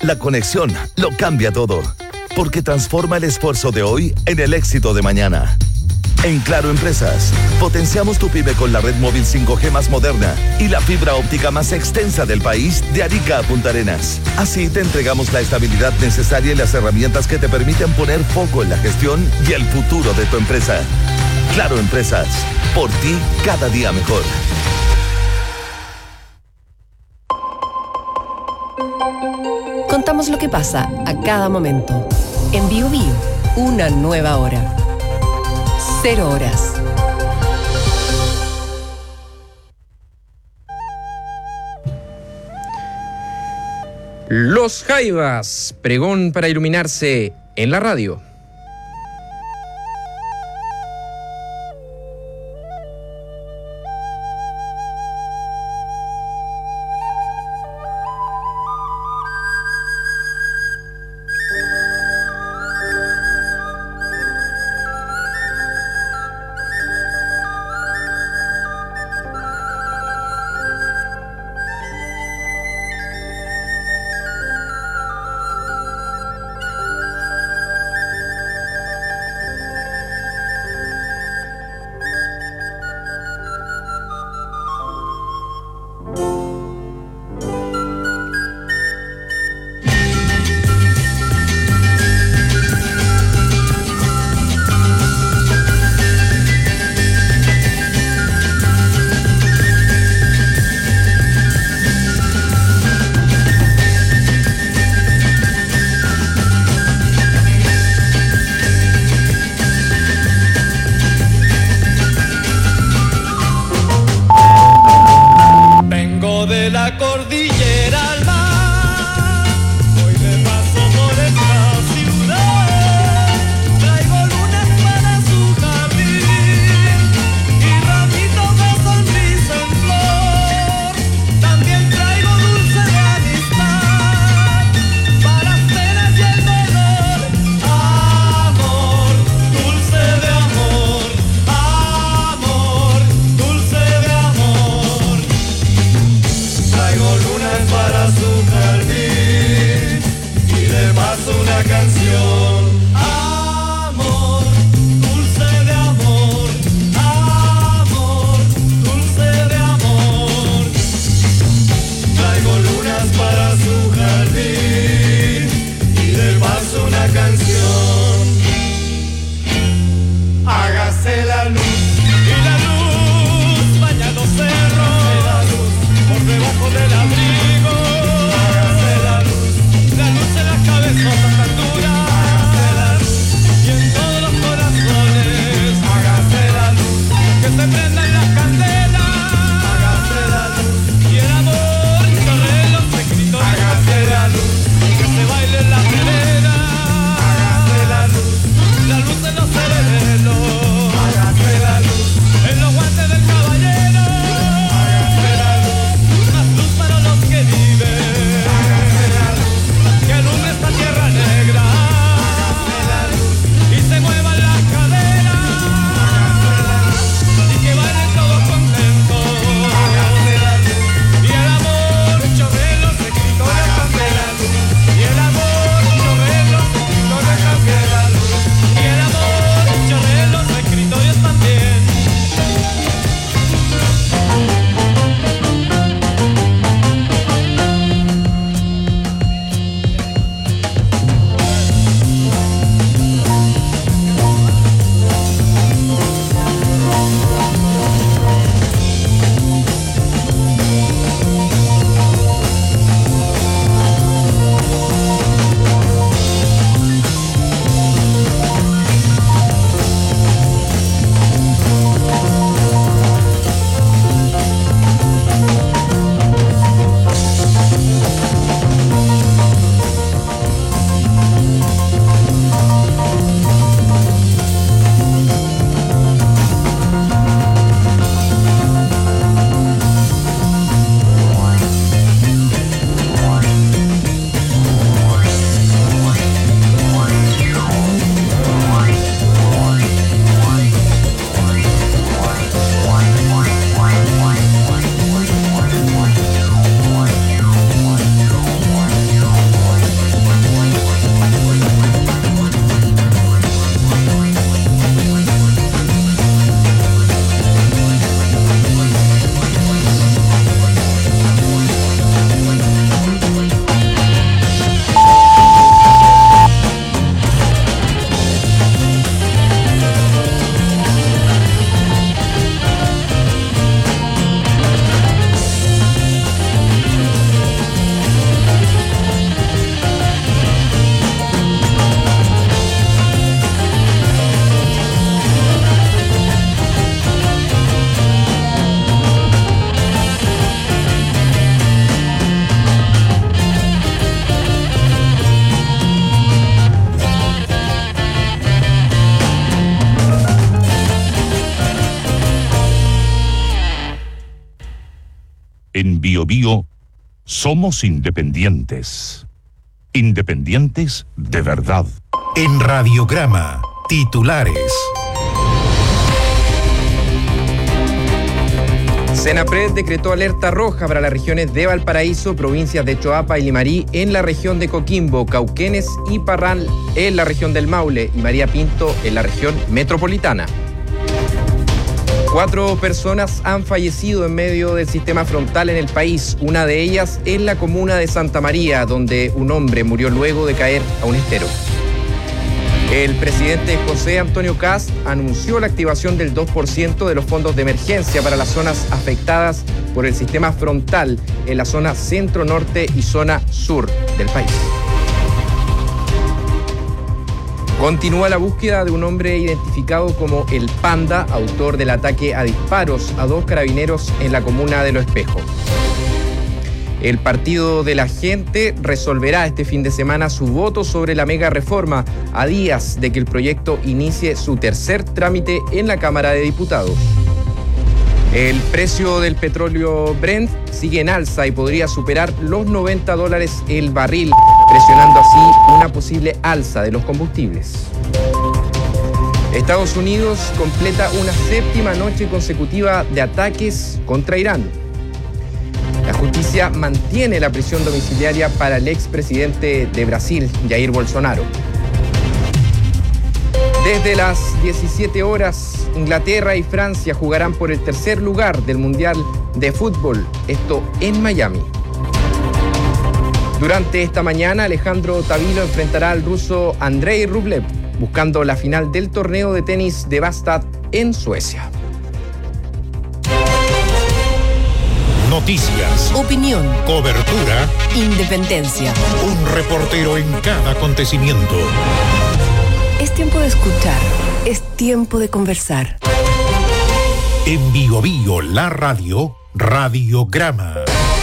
La conexión lo cambia todo, porque transforma el esfuerzo de hoy en el éxito de mañana. En Claro Empresas, potenciamos tu pyme con la red móvil 5G más moderna y la fibra óptica más extensa del país de Arica a Punta Arenas. Así te entregamos la estabilidad necesaria y las herramientas que te permiten poner foco en la gestión y el futuro de tu empresa. Claro Empresas, por ti cada día mejor. Contamos lo que pasa a cada momento. En Bio Bio, una nueva hora. 0 horas. Los Jaivas, pregón para iluminarse en la radio. En BioBio somos independientes. Independientes de verdad. En Radiograma, titulares. Senapred decretó alerta roja para las regiones de Valparaíso, provincias de Choapa y Limarí en la región de Coquimbo, Cauquenes y Parral en la región del Maule y María Pinto en la región metropolitana. 4 personas han fallecido en medio del sistema frontal en el país, una de ellas en la comuna de Santa María, donde un hombre murió luego de caer a un estero. El presidente José Antonio Kast anunció la activación del 2% de los fondos de emergencia para las zonas afectadas por el sistema frontal en la zona centro-norte y zona sur del país. Continúa la búsqueda de un hombre identificado como El Panda, autor del ataque a disparos a 2 carabineros en la comuna de Lo Espejo. El Partido de la Gente resolverá este fin de semana su voto sobre la mega reforma a días de que el proyecto inicie su tercer trámite en la Cámara de Diputados. El precio del petróleo Brent sigue en alza y podría superar los $90 el barril, presionando así una posible alza de los combustibles. Estados Unidos completa una 7ª noche consecutiva de ataques contra Irán. La justicia mantiene la prisión domiciliaria para el expresidente de Brasil, Jair Bolsonaro. Desde las 17 horas, Inglaterra y Francia jugarán por el tercer lugar del Mundial de Fútbol, esto en Miami. Durante esta mañana, Alejandro Tavilo enfrentará al ruso Andrei Rublev, buscando la final del torneo de tenis de Bastad en Suecia. Noticias, Opinión, cobertura, independencia. un reportero en cada acontecimiento. Es tiempo de escuchar, es tiempo de conversar. En BioBio, la radio, Radiograma.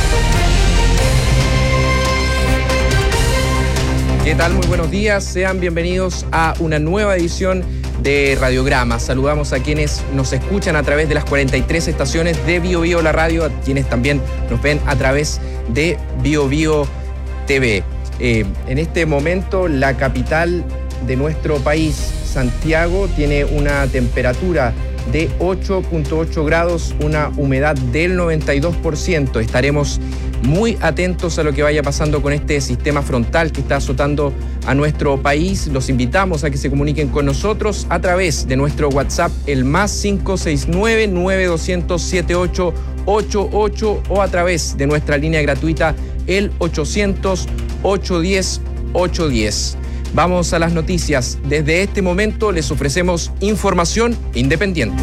¿Qué tal? Muy buenos días. Sean bienvenidos a una nueva edición de Radiograma. Saludamos a quienes nos escuchan a través de las 43 estaciones de BioBio la radio, a quienes también nos ven a través de BioBio TV. En este momento, la capital de nuestro país, Santiago, tiene una temperatura de 8.8 grados, una humedad del 92%. Estaremos muy atentos a lo que vaya pasando con este sistema frontal que está azotando a nuestro país. Los invitamos a que se comuniquen con nosotros a través de nuestro WhatsApp, el +569 9200 7888, o a través de nuestra línea gratuita, el 800 810 810. Vamos a las noticias. Desde este momento les ofrecemos información independiente.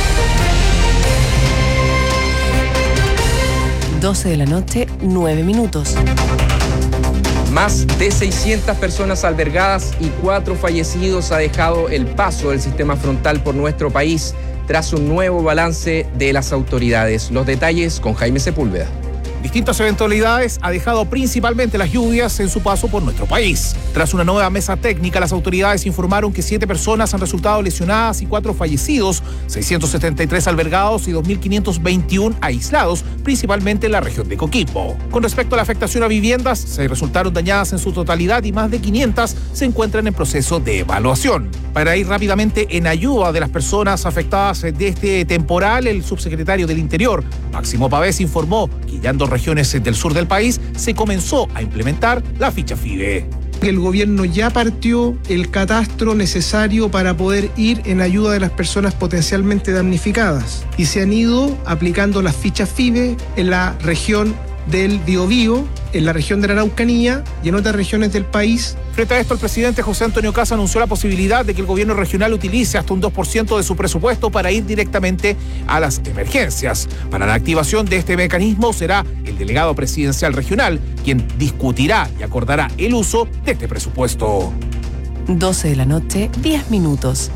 12 de la noche, 9 minutos. Más de 600 personas albergadas y 4 fallecidos ha dejado el paso del sistema frontal por nuestro país tras un nuevo balance de las autoridades. Los detalles con Jaime Sepúlveda. Distintas eventualidades ha dejado principalmente las lluvias en su paso por nuestro país. Tras una nueva mesa técnica, las autoridades informaron que 7 personas han resultado lesionadas y 4 fallecidos, 673 albergados y 2.521 aislados, principalmente en la región de Coquimbo. Con respecto a la afectación a viviendas, 6 resultaron dañadas en su totalidad y más de 500 se encuentran en proceso de evaluación. Para ir rápidamente en ayuda de las personas afectadas de este temporal, el subsecretario del Interior, Máximo Pavés, informó que ya en 2 regiones del sur del país se comenzó a implementar la ficha FIBE. El gobierno ya partió el catastro necesario para poder ir en ayuda de las personas potencialmente damnificadas y se han ido aplicando las fichas FIBE en la región del Biobío, en la región de la Araucanía y en otras regiones del país. Frente a esto, el presidente José Antonio Kast anunció la posibilidad de que el gobierno regional utilice hasta un 2% de su presupuesto para ir directamente a las emergencias. Para la activación de este mecanismo será el delegado presidencial regional quien discutirá y acordará el uso de este presupuesto. 12 de la noche, 10 minutos.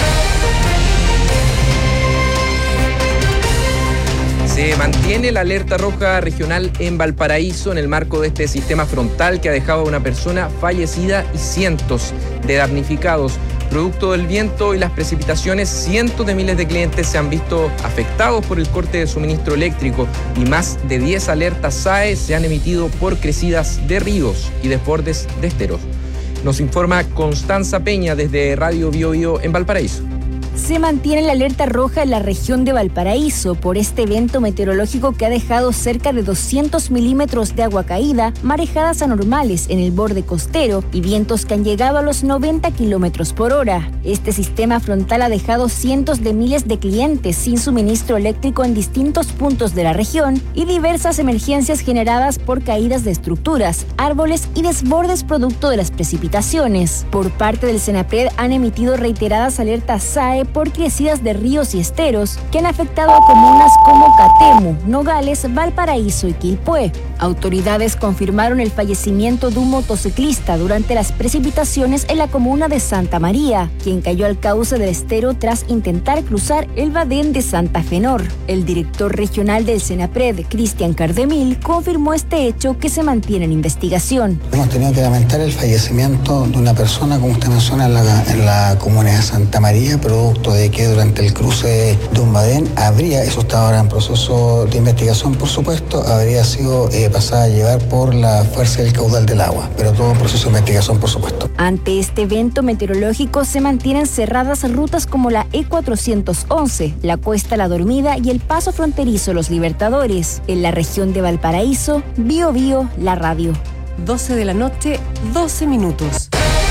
Se mantiene la alerta roja regional en Valparaíso en el marco de este sistema frontal que ha dejado a una persona fallecida y cientos de damnificados. Producto del viento y las precipitaciones, cientos de miles de clientes se han visto afectados por el corte de suministro eléctrico y más de 10 alertas SAE se han emitido por crecidas de ríos y desbordes de esteros. Nos informa Constanza Peña desde Radio Bio Bio en Valparaíso. Se mantiene la alerta roja en la región de Valparaíso por este evento meteorológico que ha dejado cerca de 200 milímetros de agua caída, marejadas anormales en el borde costero y vientos que han llegado a los 90 kilómetros por hora. Este sistema frontal ha dejado cientos de miles de clientes sin suministro eléctrico en distintos puntos de la región y diversas emergencias generadas por caídas de estructuras, árboles y desbordes producto de las precipitaciones. Por parte del Senapred han emitido reiteradas alertas SAE por crecidas de ríos y esteros que han afectado a comunas como Catemu, Nogales, Valparaíso y Quilpué. Autoridades confirmaron el fallecimiento de un motociclista durante las precipitaciones en la comuna de Santa María, quien cayó al cauce del estero tras intentar cruzar el Badén de Santa Fenor. El director regional del Senapred, Cristian Cardemil, confirmó este hecho que se mantiene en investigación. Hemos tenido que lamentar el fallecimiento de una persona, como usted menciona, en la comuna de Santa María, producto de que durante el cruce de un badén eso está ahora en proceso de investigación, por supuesto, habría sido pasada a llevar por la fuerza del caudal del agua, pero todo en proceso de investigación, por supuesto. Ante este evento meteorológico se mantienen cerradas rutas como la E411, la Cuesta La Dormida y el paso fronterizo Los Libertadores. En la región de Valparaíso, Bio Bio, la radio. 12 de la noche, 12 minutos.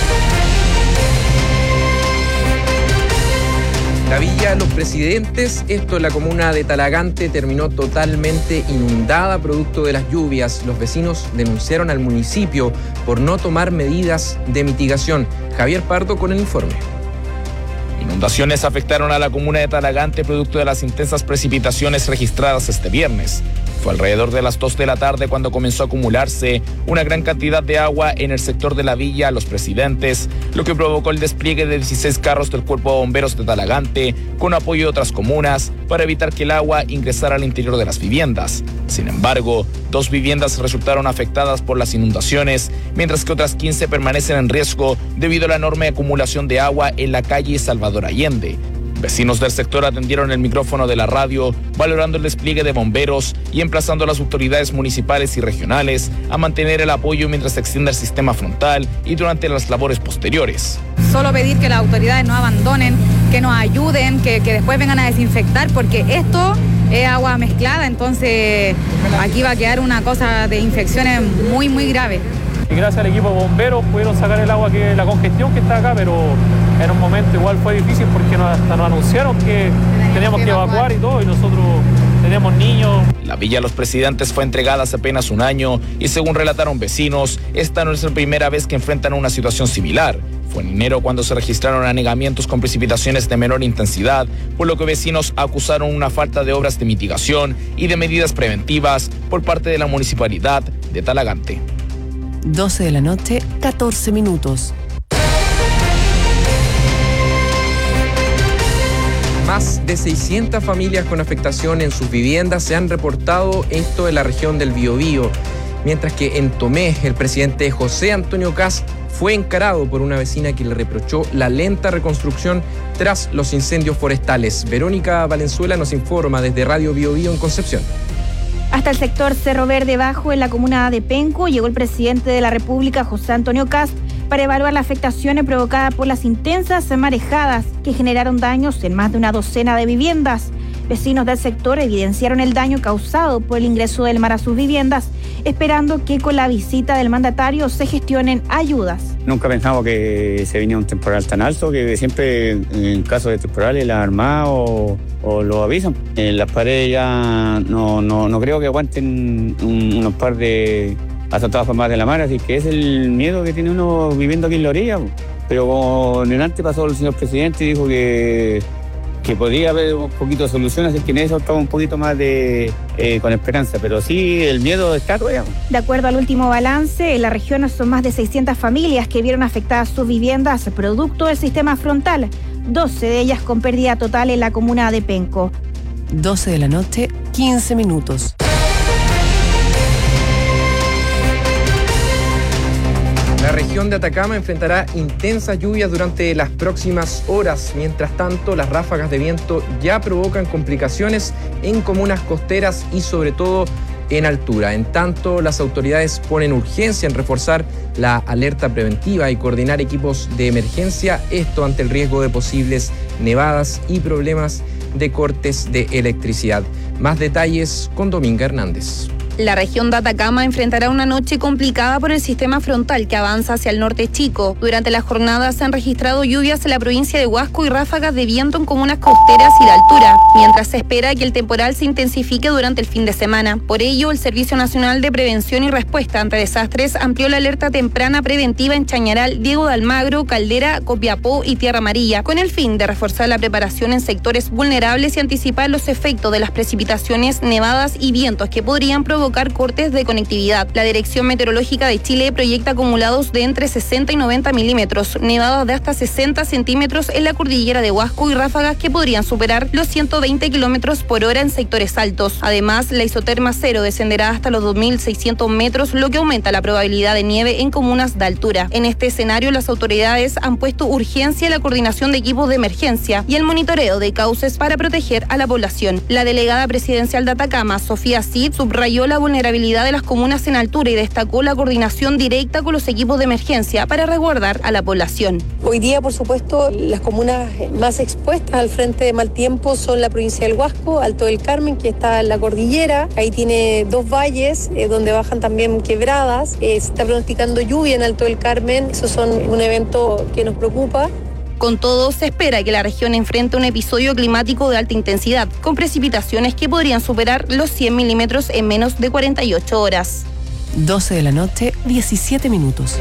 La Villa Los Presidentes, esto en la comuna de Talagante, terminó totalmente inundada producto de las lluvias. Los vecinos denunciaron al municipio por no tomar medidas de mitigación. Javier Pardo con el informe. Inundaciones afectaron a la comuna de Talagante producto de las intensas precipitaciones registradas este viernes. Fue alrededor de las 2 de la tarde cuando comenzó a acumularse una gran cantidad de agua en el sector de la Villa Los Presidentes, lo que provocó el despliegue de 16 carros del Cuerpo de Bomberos de Talagante con apoyo de otras comunas para evitar que el agua ingresara al interior de las viviendas. Sin embargo, 2 viviendas resultaron afectadas por las inundaciones, mientras que otras 15 permanecen en riesgo debido a la enorme acumulación de agua en la calle Salvador Allende. Vecinos del sector atendieron el micrófono de la radio, valorando el despliegue de bomberos y emplazando a las autoridades municipales y regionales a mantener el apoyo mientras se extienda el sistema frontal y durante las labores posteriores. Solo pedir que las autoridades no abandonen, que nos ayuden, que después vengan a desinfectar, porque esto es agua mezclada, entonces aquí va a quedar una cosa de infecciones muy, muy graves. Y gracias al equipo de bomberos pudieron sacar el agua, la congestión que está acá, pero en un momento igual fue difícil porque hasta nos anunciaron que teníamos que evacuar y todo, y nosotros tenemos niños. La Villa Los Presidentes fue entregada hace apenas un año y según relataron vecinos, esta no es la primera vez que enfrentan una situación similar. Fue en enero cuando se registraron anegamientos con precipitaciones de menor intensidad, por lo que vecinos acusaron una falta de obras de mitigación y de medidas preventivas por parte de la municipalidad de Talagante. 12 de la noche, 14 minutos. Más de 600 familias con afectación en sus viviendas se han reportado esto en la región del Biobío, mientras que en Tomé el presidente José Antonio Kast fue encarado por una vecina que le reprochó la lenta reconstrucción tras los incendios forestales. Verónica Valenzuela nos informa desde Radio Biobío en Concepción. Hasta el sector Cerro Verde Bajo, en la comuna de Penco, llegó el presidente de la República, José Antonio Kast, para evaluar las afectaciones provocadas por las intensas marejadas que generaron daños en más de una docena de viviendas. Vecinos del sector evidenciaron el daño causado por el ingreso del mar a sus viviendas, esperando que con la visita del mandatario se gestionen ayudas. Nunca pensamos que se venía un temporal tan alto, que siempre en caso de temporales la Armada o lo avisan. Las paredes ya no creo que aguanten unos par de azotadas por más de la mar, así que es el miedo que tiene uno viviendo aquí en la orilla. Pero como en el antes pasó el señor presidente y dijo que podría haber un poquito de solución, así que en eso estamos un poquito más con esperanza, pero sí, el miedo está todavía. De acuerdo al último balance, en la región son más de 600 familias que vieron afectadas sus viviendas producto del sistema frontal, 12 de ellas con pérdida total en la comuna de Penco. 12 de la noche, 15 minutos. La región de Atacama enfrentará intensas lluvias durante las próximas horas. Mientras tanto, las ráfagas de viento ya provocan complicaciones en comunas costeras y sobre todo en altura. En tanto, las autoridades ponen urgencia en reforzar la alerta preventiva y coordinar equipos de emergencia, esto ante el riesgo de posibles nevadas y problemas de cortes de electricidad. Más detalles con Dominga Hernández. La región de Atacama enfrentará una noche complicada por el sistema frontal que avanza hacia el norte chico. Durante la jornada se han registrado lluvias en la provincia de Huasco y ráfagas de viento en comunas costeras y de altura, mientras se espera que el temporal se intensifique durante el fin de semana. Por ello, el Servicio Nacional de Prevención y Respuesta ante Desastres amplió la alerta temprana preventiva en Chañaral, Diego de Almagro, Caldera, Copiapó y Tierra Amarilla, con el fin de reforzar la preparación en sectores vulnerables y anticipar los efectos de las precipitaciones, nevadas y vientos que podrían provocar cortes de conectividad. La Dirección Meteorológica de Chile proyecta acumulados de entre 60 y 90 milímetros, nevadas de hasta 60 centímetros en la cordillera de Huasco y ráfagas que podrían superar los 120 kilómetros por hora en sectores altos. Además, la isoterma cero descenderá hasta los 2.600 metros, lo que aumenta la probabilidad de nieve en comunas de altura. En este escenario, las autoridades han puesto urgencia en la coordinación de equipos de emergencia y el monitoreo de cauces para proteger a la población. La delegada presidencial de Atacama, Sofía Cid, subrayó la vulnerabilidad de las comunas en altura y destacó la coordinación directa con los equipos de emergencia para resguardar a la población. Hoy día, por supuesto, las comunas más expuestas al frente de mal tiempo son la provincia del Huasco, Alto del Carmen, que está en la cordillera. Ahí tiene dos valles donde bajan también quebradas. Se está pronosticando lluvia en Alto del Carmen. Esos son un evento que nos preocupa. Con todo, se espera que la región enfrente un episodio climático de alta intensidad, con precipitaciones que podrían superar los 100 milímetros en menos de 48 horas. 12 de la noche, 17 minutos.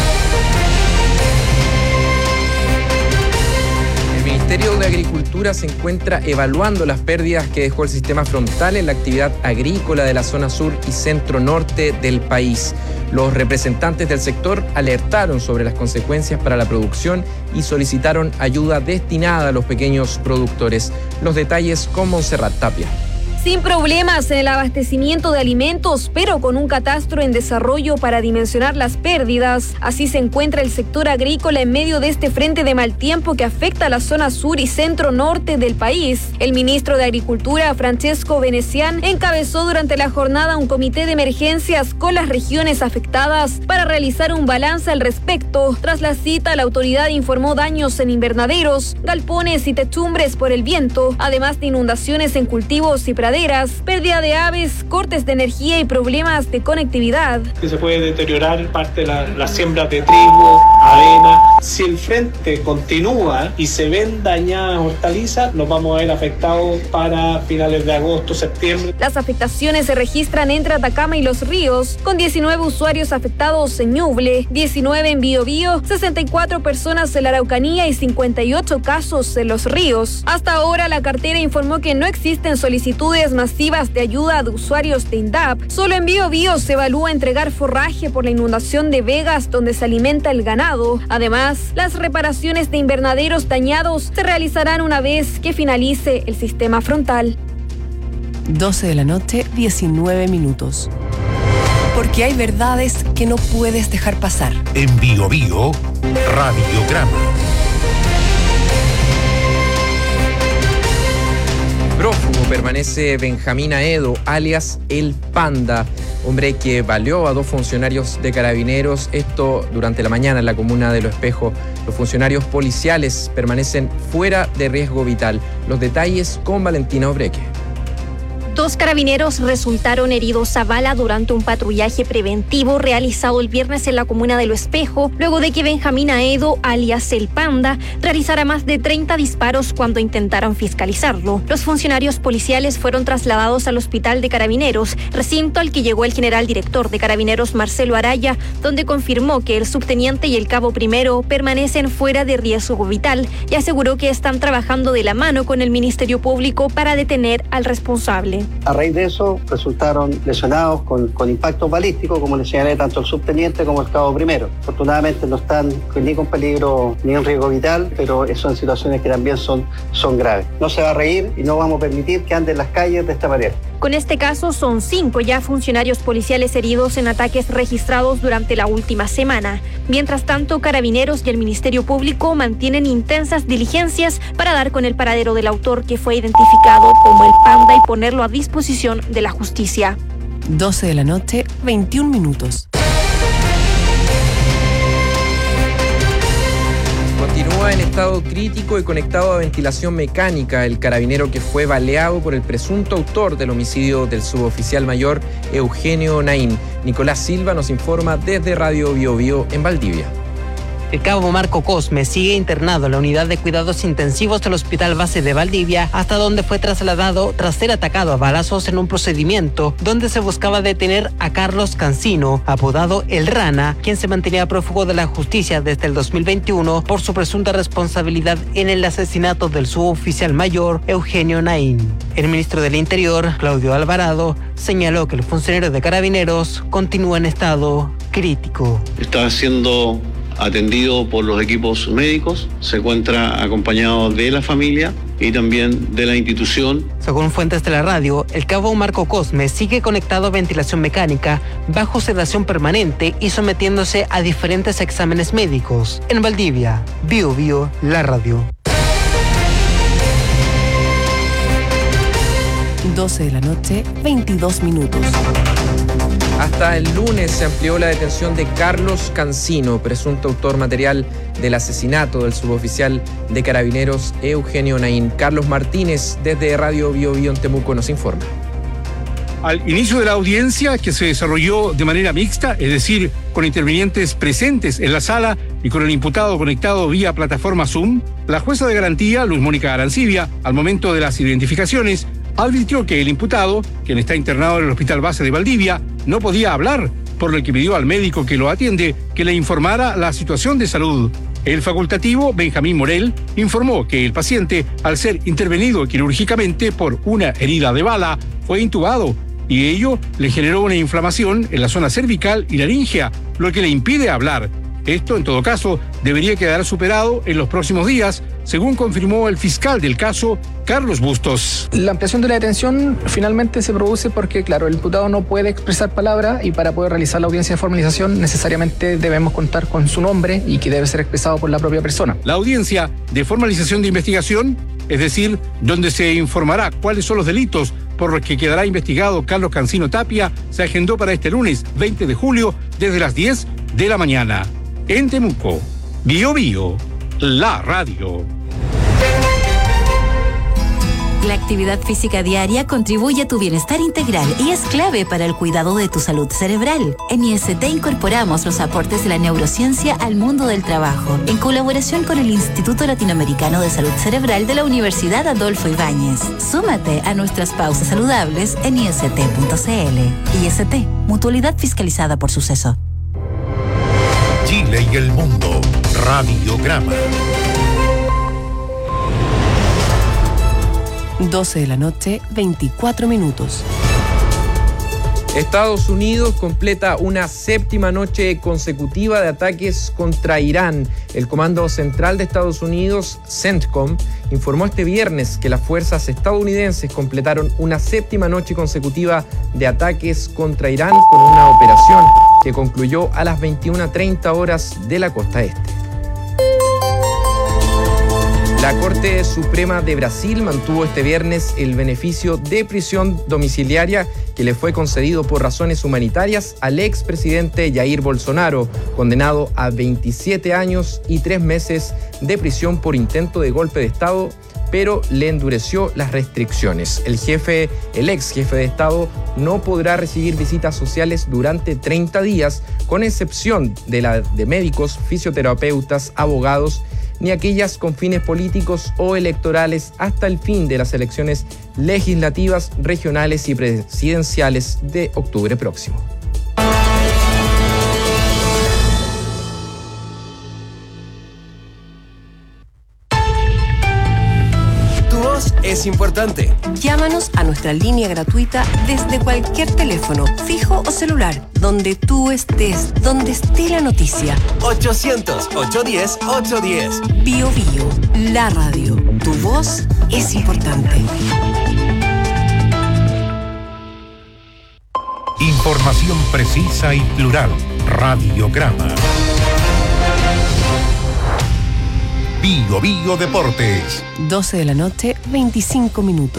El Ministerio de Agricultura se encuentra evaluando las pérdidas que dejó el sistema frontal en la actividad agrícola de la zona sur y centro-norte del país. Los representantes del sector alertaron sobre las consecuencias para la producción y solicitaron ayuda destinada a los pequeños productores. Los detalles con Montserrat Tapia. Sin problemas en el abastecimiento de alimentos, pero con un catastro en desarrollo para dimensionar las pérdidas. Así se encuentra el sector agrícola en medio de este frente de mal tiempo que afecta a la zona sur y centro-norte del país. El ministro de Agricultura, Francesco Venecián, encabezó durante la jornada un comité de emergencias con las regiones afectadas para realizar un balance al respecto. Tras la cita, la autoridad informó daños en invernaderos, galpones y techumbres por el viento, además de inundaciones en cultivos y praderas, pérdida de aves, cortes de energía y problemas de conectividad. Que se puede deteriorar parte de la siembra de trigo, avena. Si el frente continúa y se ven dañadas hortalizas, nos vamos a ver afectados para finales de agosto, septiembre. Las afectaciones se registran entre Atacama y Los Ríos, con 19 usuarios afectados en Ñuble, 19 en Biobío, 64 personas en la Araucanía y 58 casos en Los Ríos. Hasta ahora, la cartera informó que no existen solicitudes masivas de ayuda de usuarios de INDAP. Solo en Biobío se evalúa entregar forraje por la inundación de vegas donde se alimenta el ganado. Además, las reparaciones de invernaderos dañados se realizarán una vez que finalice el sistema frontal. 12 de la noche, 19 minutos. Porque hay verdades que no puedes dejar pasar. En Biobío, Radiograma. Prófugo permanece Benjamín Aedo, alias El Panda, hombre que baleó a 2 funcionarios de Carabineros. Esto durante la mañana en la comuna de Lo Espejo. Los funcionarios policiales permanecen fuera de riesgo vital. Los detalles con Valentina Obreque. 2 carabineros resultaron heridos a bala durante un patrullaje preventivo realizado el viernes en la comuna de Lo Espejo, luego de que Benjamín Aedo, alias El Panda, realizara más de 30 disparos cuando intentaron fiscalizarlo. Los funcionarios policiales fueron trasladados al hospital de Carabineros, recinto al que llegó el general director de Carabineros, Marcelo Araya, donde confirmó que el subteniente y el cabo primero permanecen fuera de riesgo vital y aseguró que están trabajando de la mano con el Ministerio Público para detener al responsable. A raíz de eso resultaron lesionados con impactos balísticos, como le señalé, tanto el subteniente como el cabo primero. Afortunadamente no están ni con peligro ni en riesgo vital, pero son situaciones que también son graves. No se va a reír y no vamos a permitir que ande en las calles de esta manera. Con este caso son 5 ya funcionarios policiales heridos en ataques registrados durante la última semana. Mientras tanto, Carabineros y el Ministerio Público mantienen intensas diligencias para dar con el paradero del autor que fue identificado como el Panda y ponerlo a disposición de la justicia. 12 de la noche, 21 minutos. Continúa en estado crítico y conectado a ventilación mecánica el carabinero que fue baleado por el presunto autor del homicidio del suboficial mayor Eugenio Naín. Nicolás Silva nos informa desde Radio Bio Bio en Valdivia. El cabo Marco Cosme sigue internado en la unidad de cuidados intensivos del Hospital Base de Valdivia, hasta donde fue trasladado tras ser atacado a balazos en un procedimiento donde se buscaba detener a Carlos Cancino, apodado El Rana, quien se mantenía prófugo de la justicia desde el 2021 por su presunta responsabilidad en el asesinato del suboficial mayor Eugenio Naín. El ministro del Interior, Claudio Alvarado, señaló que el funcionario de Carabineros continúa en estado crítico. Está siendo atendido por los equipos médicos, se encuentra acompañado de la familia y también de la institución. Según fuentes de la radio, el cabo Marco Cosme sigue conectado a ventilación mecánica, bajo sedación permanente y sometiéndose a diferentes exámenes médicos. En Valdivia, Bio Bio, la radio. 12 de la noche, 22 minutos. Hasta el lunes se amplió la detención de Carlos Cancino, presunto autor material del asesinato del suboficial de Carabineros Eugenio Naín. Carlos Martínez, desde Radio Bio Bio en Temuco, nos informa. Al inicio de la audiencia, que se desarrolló de manera mixta, es decir, con intervinientes presentes en la sala y con el imputado conectado vía plataforma Zoom, la jueza de garantía, Luz Mónica Arancibia, al momento de las identificaciones, advirtió que el imputado, quien está internado en el Hospital Base de Valdivia, no podía hablar, por lo que pidió al médico que lo atiende que le informara la situación de salud. El facultativo, Benjamín Morel, informó que el paciente, al ser intervenido quirúrgicamente por una herida de bala, fue intubado y ello le generó una inflamación en la zona cervical y laringea, lo que le impide hablar. Esto, en todo caso, debería quedar superado en los próximos días, según confirmó el fiscal del caso, Carlos Bustos. La ampliación de la detención finalmente se produce porque, claro, el imputado no puede expresar palabra y para poder realizar la audiencia de formalización necesariamente debemos contar con su nombre y que debe ser expresado por la propia persona. La audiencia de formalización de investigación, es decir, donde se informará cuáles son los delitos por los que quedará investigado Carlos Cancino Tapia, se agendó para este lunes 20 de julio desde las 10 de la mañana. En Temuco, Bio Bio, la radio. La actividad física diaria contribuye a tu bienestar integral y es clave para el cuidado de tu salud cerebral. En IST incorporamos los aportes de la neurociencia al mundo del trabajo, en colaboración con el Instituto Latinoamericano de Salud Cerebral de la Universidad Adolfo Ibáñez. Súmate a nuestras pausas saludables en ist.cl. IST, mutualidad fiscalizada por Suceso. Chile y el mundo, Radiograma. 12 de la noche, 24 minutos. Estados Unidos completa una 7ª noche consecutiva de ataques contra Irán. El Comando Central de Estados Unidos, CENTCOM, informó este viernes que las fuerzas estadounidenses completaron una 7ª noche consecutiva de ataques contra Irán con una operación que concluyó a las 21:30 horas de la costa este. La Corte Suprema de Brasil mantuvo este viernes el beneficio de prisión domiciliaria que le fue concedido por razones humanitarias al expresidente Jair Bolsonaro, condenado a 27 años y 3 meses de prisión por intento de golpe de Estado, pero le endureció las restricciones. El ex jefe de Estado no podrá recibir visitas sociales durante 30 días, con excepción de médicos, fisioterapeutas, abogados, ni aquellas con fines políticos o electorales hasta el fin de las elecciones legislativas, regionales y presidenciales de octubre próximo. Tu voz es importante. Llámanos a nuestra línea gratuita desde cualquier teléfono, fijo o celular, donde tú estés, donde esté la noticia. 800-810-810. Bio Bio, la radio. Tu voz es importante. Información precisa y plural. Radiograma. Bio Bio Deportes. 12 de la noche, 25 minutos.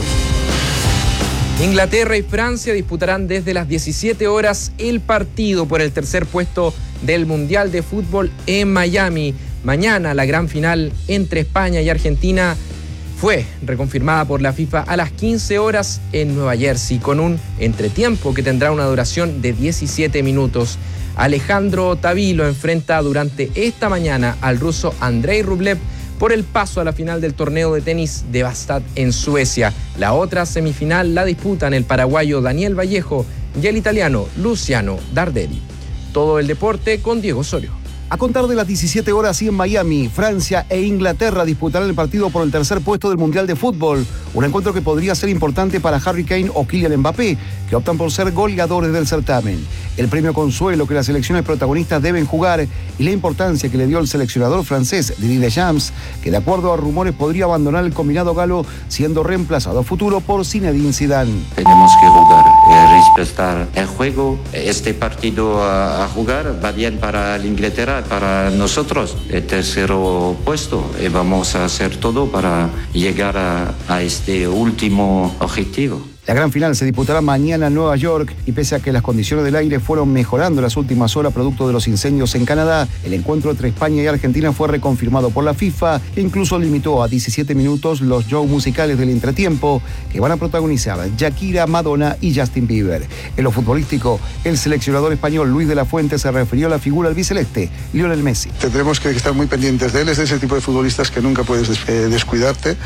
Inglaterra y Francia disputarán desde las 17 horas el partido por el tercer puesto del Mundial de Fútbol en Miami. Mañana la gran final entre España y Argentina fue reconfirmada por la FIFA a las 15 horas en Nueva Jersey, con un entretiempo que tendrá una duración de 17 minutos. Alejandro Tavilo enfrenta durante esta mañana al ruso Andrei Rublev por el paso a la final del torneo de tenis de Bastad en Suecia. La otra semifinal la disputan el paraguayo Daniel Vallejo y el italiano Luciano Darderi. Todo el deporte con Diego Osorio. A contar de las 17 horas y en Miami, Francia e Inglaterra disputarán el partido por el tercer puesto del Mundial de Fútbol. Un encuentro que podría ser importante para Harry Kane o Kylian Mbappé, que optan por ser goleadores del certamen. El premio consuelo que las selecciones protagonistas deben jugar y la importancia que le dio el seleccionador francés Didier Deschamps, que de acuerdo a rumores podría abandonar el combinado galo, siendo reemplazado a futuro por Zinedine Zidane. Tenemos que jugar, respetar el juego. Este partido a jugar va bien para la Inglaterra, para nosotros, el tercero puesto, y vamos a hacer todo para llegar a este último objetivo. La gran final se disputará mañana en Nueva York y pese a que las condiciones del aire fueron mejorando en las últimas horas producto de los incendios en Canadá, el encuentro entre España y Argentina fue reconfirmado por la FIFA, que incluso limitó a 17 minutos los shows musicales del entretiempo que van a protagonizar Shakira, Madonna y Justin Bieber. En lo futbolístico, el seleccionador español Luis de la Fuente se refirió a la figura albiceleste, Lionel Messi. Tendremos que estar muy pendientes de él, es de ese tipo de futbolistas que nunca puedes descuidarte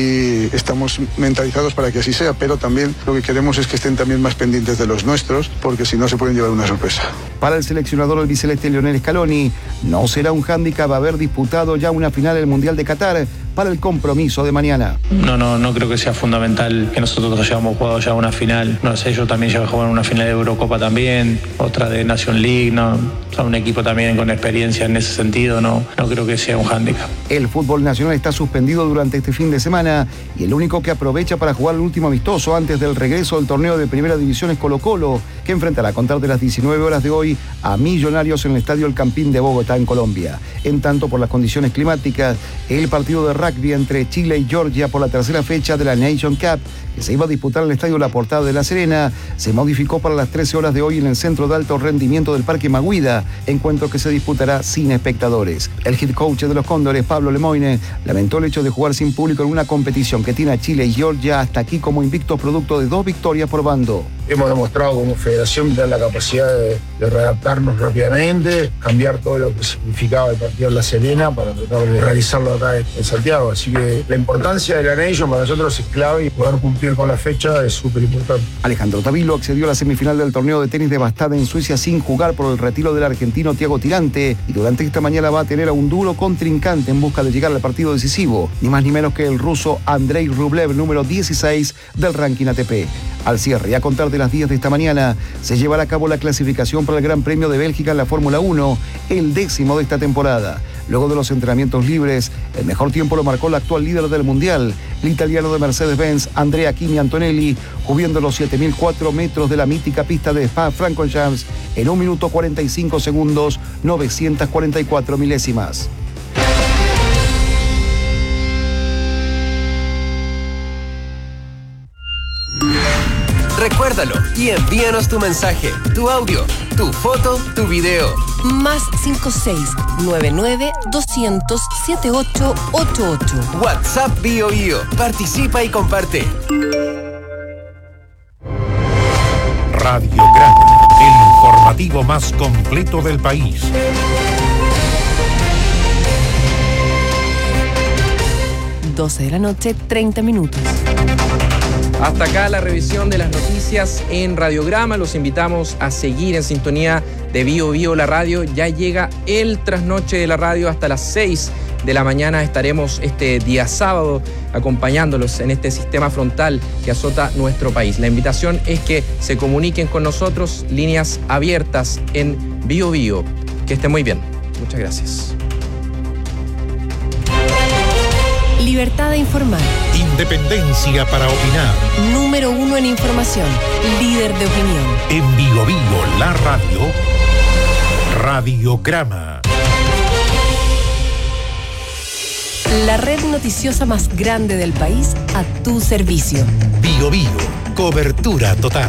y estamos mentalizados para que así sea, pero también lo que queremos es que estén también más pendientes de los nuestros, porque si no se pueden llevar una sorpresa. Para el seleccionador albiceleste Lionel Scaloni, no será un hándicap haber disputado ya una final del Mundial de Qatar para el compromiso de mañana. No creo que sea fundamental que nosotros hayamos jugado ya una final. No sé, yo también ya he jugado una final de Eurocopa también, otra de Nation League, no. Son un equipo también con experiencia en ese sentido, no creo que sea un hándicap. El fútbol nacional está suspendido durante este fin de semana y el único que aprovecha para jugar el último amistoso antes del regreso del torneo de Primera División es Colo-Colo, que enfrentará a contar de las 19 horas de hoy a Millonarios en el Estadio El Campín de Bogotá, en Colombia. En tanto, por las condiciones climáticas, el partido de rugby entre Chile y Georgia por la tercera fecha de la Nation Cup, que se iba a disputar en el Estadio La Portada de La Serena, se modificó para las 13 horas de hoy en el Centro de Alto Rendimiento del Parque Maguida, encuentro que se disputará sin espectadores. El head coach de los Cóndores, Pablo Lemoine, lamentó el hecho de jugar sin público en una competición que tiene a Chile y Georgia hasta aquí como invictos producto de 2 victorias por bando. Hemos demostrado como federación tener la capacidad de readaptarnos rápidamente, cambiar todo lo que significaba el partido en La Serena para tratar de realizarlo acá en Santiago. Así que la importancia de la Nation para nosotros es clave y poder cumplir con la fecha es súper importante. Alejandro Tavilo accedió a la semifinal del torneo de tenis de Bastad en Suecia sin jugar por el retiro del argentino Thiago Tirante y durante esta mañana va a tener a un duro contrincante en busca de llegar al partido decisivo, ni más ni menos que el ruso Andrei Rublev, número 16 del ranking ATP. Al cierre y a contar de las 10 de esta mañana, se llevará a cabo la clasificación para el Gran Premio de Bélgica en la Fórmula 1, el 10º de esta temporada. Luego de los entrenamientos libres, el mejor tiempo lo marcó el actual líder del Mundial, el italiano de Mercedes-Benz, Andrea Kimi Antonelli, cubriendo los 7.004 metros de la mítica pista de Spa-Francorchamps en 1 minuto 45 segundos, 944 milésimas. Recuérdalo y envíanos tu mensaje, tu audio, tu foto, tu video. Más 56-99-200-7888. WhatsApp Bio Bio. Participa y comparte. Radiograma, el informativo más completo del país. Doce de la noche, 30 minutos. Hasta acá la revisión de las noticias en Radiograma. Los invitamos a seguir en sintonía de Bio Bio la radio. Ya llega el trasnoche de la radio hasta las 6 de la mañana. Estaremos este día sábado acompañándolos en este sistema frontal que azota nuestro país. La invitación es que se comuniquen con nosotros, líneas abiertas en Bio Bio. Que estén muy bien. Muchas gracias. Libertad de informar. Independencia para opinar. Número 1 en información. Líder de opinión. En Bio Bio, la radio. Radiograma. La red noticiosa más grande del país a tu servicio. Bio Bio, cobertura total.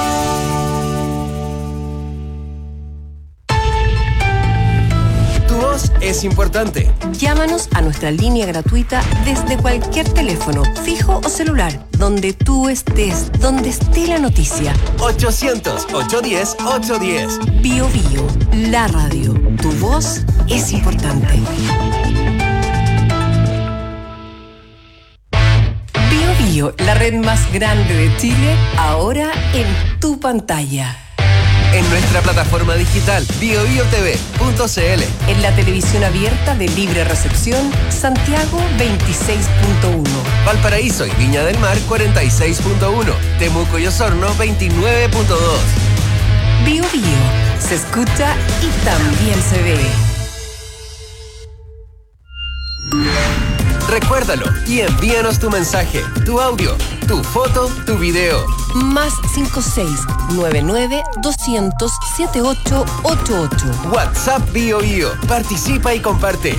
Es importante. Llámanos a nuestra línea gratuita desde cualquier teléfono, fijo o celular, donde tú estés, donde esté la noticia. 800-810-810. Bio Bio, la radio. Tu voz es importante. Bio Bio, la red más grande de Chile, ahora en tu pantalla. En nuestra plataforma digital biobiotv.cl. En la televisión abierta de libre recepción, Santiago 26.1. Valparaíso y Viña del Mar 46.1. Temuco y Osorno 29.2. Bio Bio, se escucha y también se ve. Recuérdalo y envíanos tu mensaje, tu audio, tu foto, tu video. Más 56-99-200-7888. WhatsApp Bio Bio. Participa y comparte.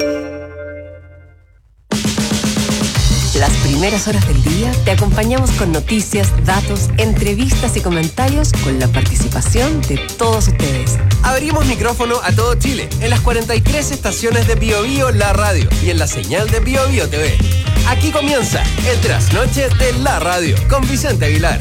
Las primeras horas del día te acompañamos con noticias, datos, entrevistas y comentarios con la participación de todos ustedes. Abrimos micrófono a todo Chile en las 43 estaciones de Bio Bio, la radio, y en la señal de Bio Bio TV. Aquí comienza el trasnoche de la radio con Vicente Aguilar.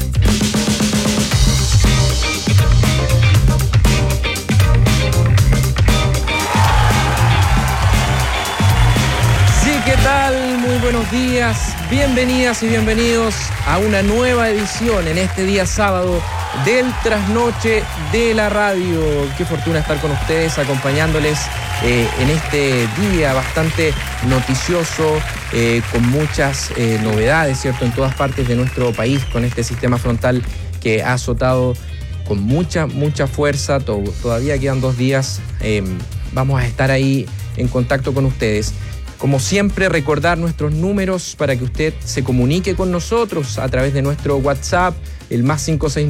Sí, ¿qué tal? Muy buenos días, bienvenidas y bienvenidos a una nueva edición en este día sábado del trasnoche de la radio. Qué fortuna estar con ustedes, acompañándoles en este día bastante noticioso, con muchas novedades, ¿cierto?, en todas partes de nuestro país, con este sistema frontal que ha azotado con mucha fuerza. Todavía quedan 2 días, vamos a estar ahí en contacto con ustedes. Como siempre, recordar nuestros números para que usted se comunique con nosotros a través de nuestro WhatsApp, el más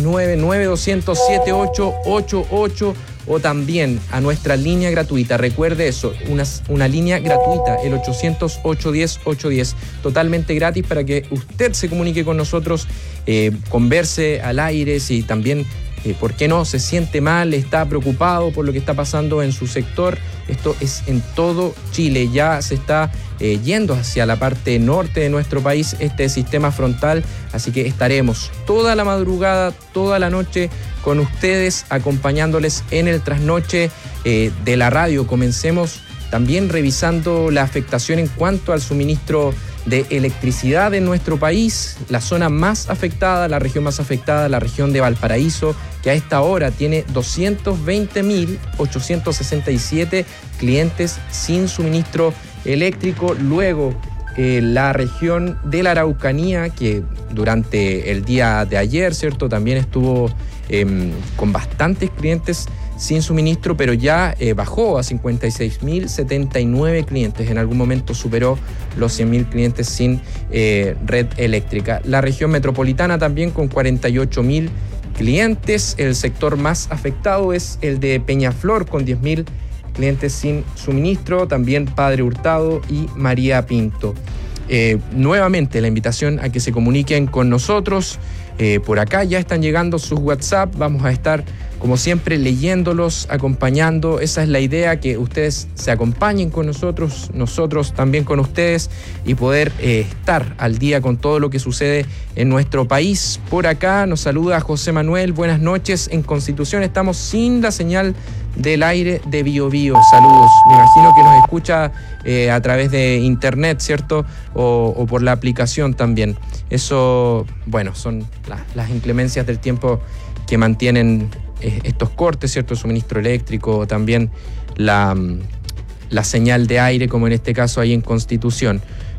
569-9200-7888, o también a nuestra línea gratuita. Recuerde eso, una línea gratuita, el 800-810-810, totalmente gratis para que usted se comunique con nosotros, converse al aire, si también, ¿por qué no?, se siente mal, está preocupado por lo que está pasando en su sector. Esto es en todo Chile, ya se está yendo hacia la parte norte de nuestro país este sistema frontal, así que estaremos toda la madrugada, toda la noche con ustedes, acompañándoles en el trasnoche de la radio. Comencemos también revisando la afectación en cuanto al suministro de electricidad en nuestro país. La zona más afectada, la región más afectada, la región de Valparaíso, que a esta hora tiene 220.867 clientes sin suministro eléctrico. Luego, la región de la Araucanía, que durante el día de ayer, ¿cierto?, también estuvo con bastantes clientes sin suministro, pero ya bajó a 56.079 clientes. En algún momento superó los 100.000 clientes sin red eléctrica. La región metropolitana también con 48.000 clientes. El sector más afectado es el de Peñaflor, con 10.000 clientes sin suministro. También Padre Hurtado y María Pinto. Nuevamente la invitación a que se comuniquen con nosotros. Por acá ya están llegando sus WhatsApp. Vamos a estar, como siempre, leyéndolos, acompañando. Esa es la idea, que ustedes se acompañen con nosotros, nosotros también con ustedes, y poder estar al día con todo lo que sucede en nuestro país. Por acá nos saluda José Manuel. Buenas noches. En Constitución estamos sin la señal del aire de Bio Bio. Saludos. Me imagino que nos escucha a través de internet, ¿cierto? O por la aplicación también. Eso, bueno, son las inclemencias del tiempo que mantienen estos cortes, ¿cierto? El suministro eléctrico, también la señal de aire, como en este caso ahí en Constitución.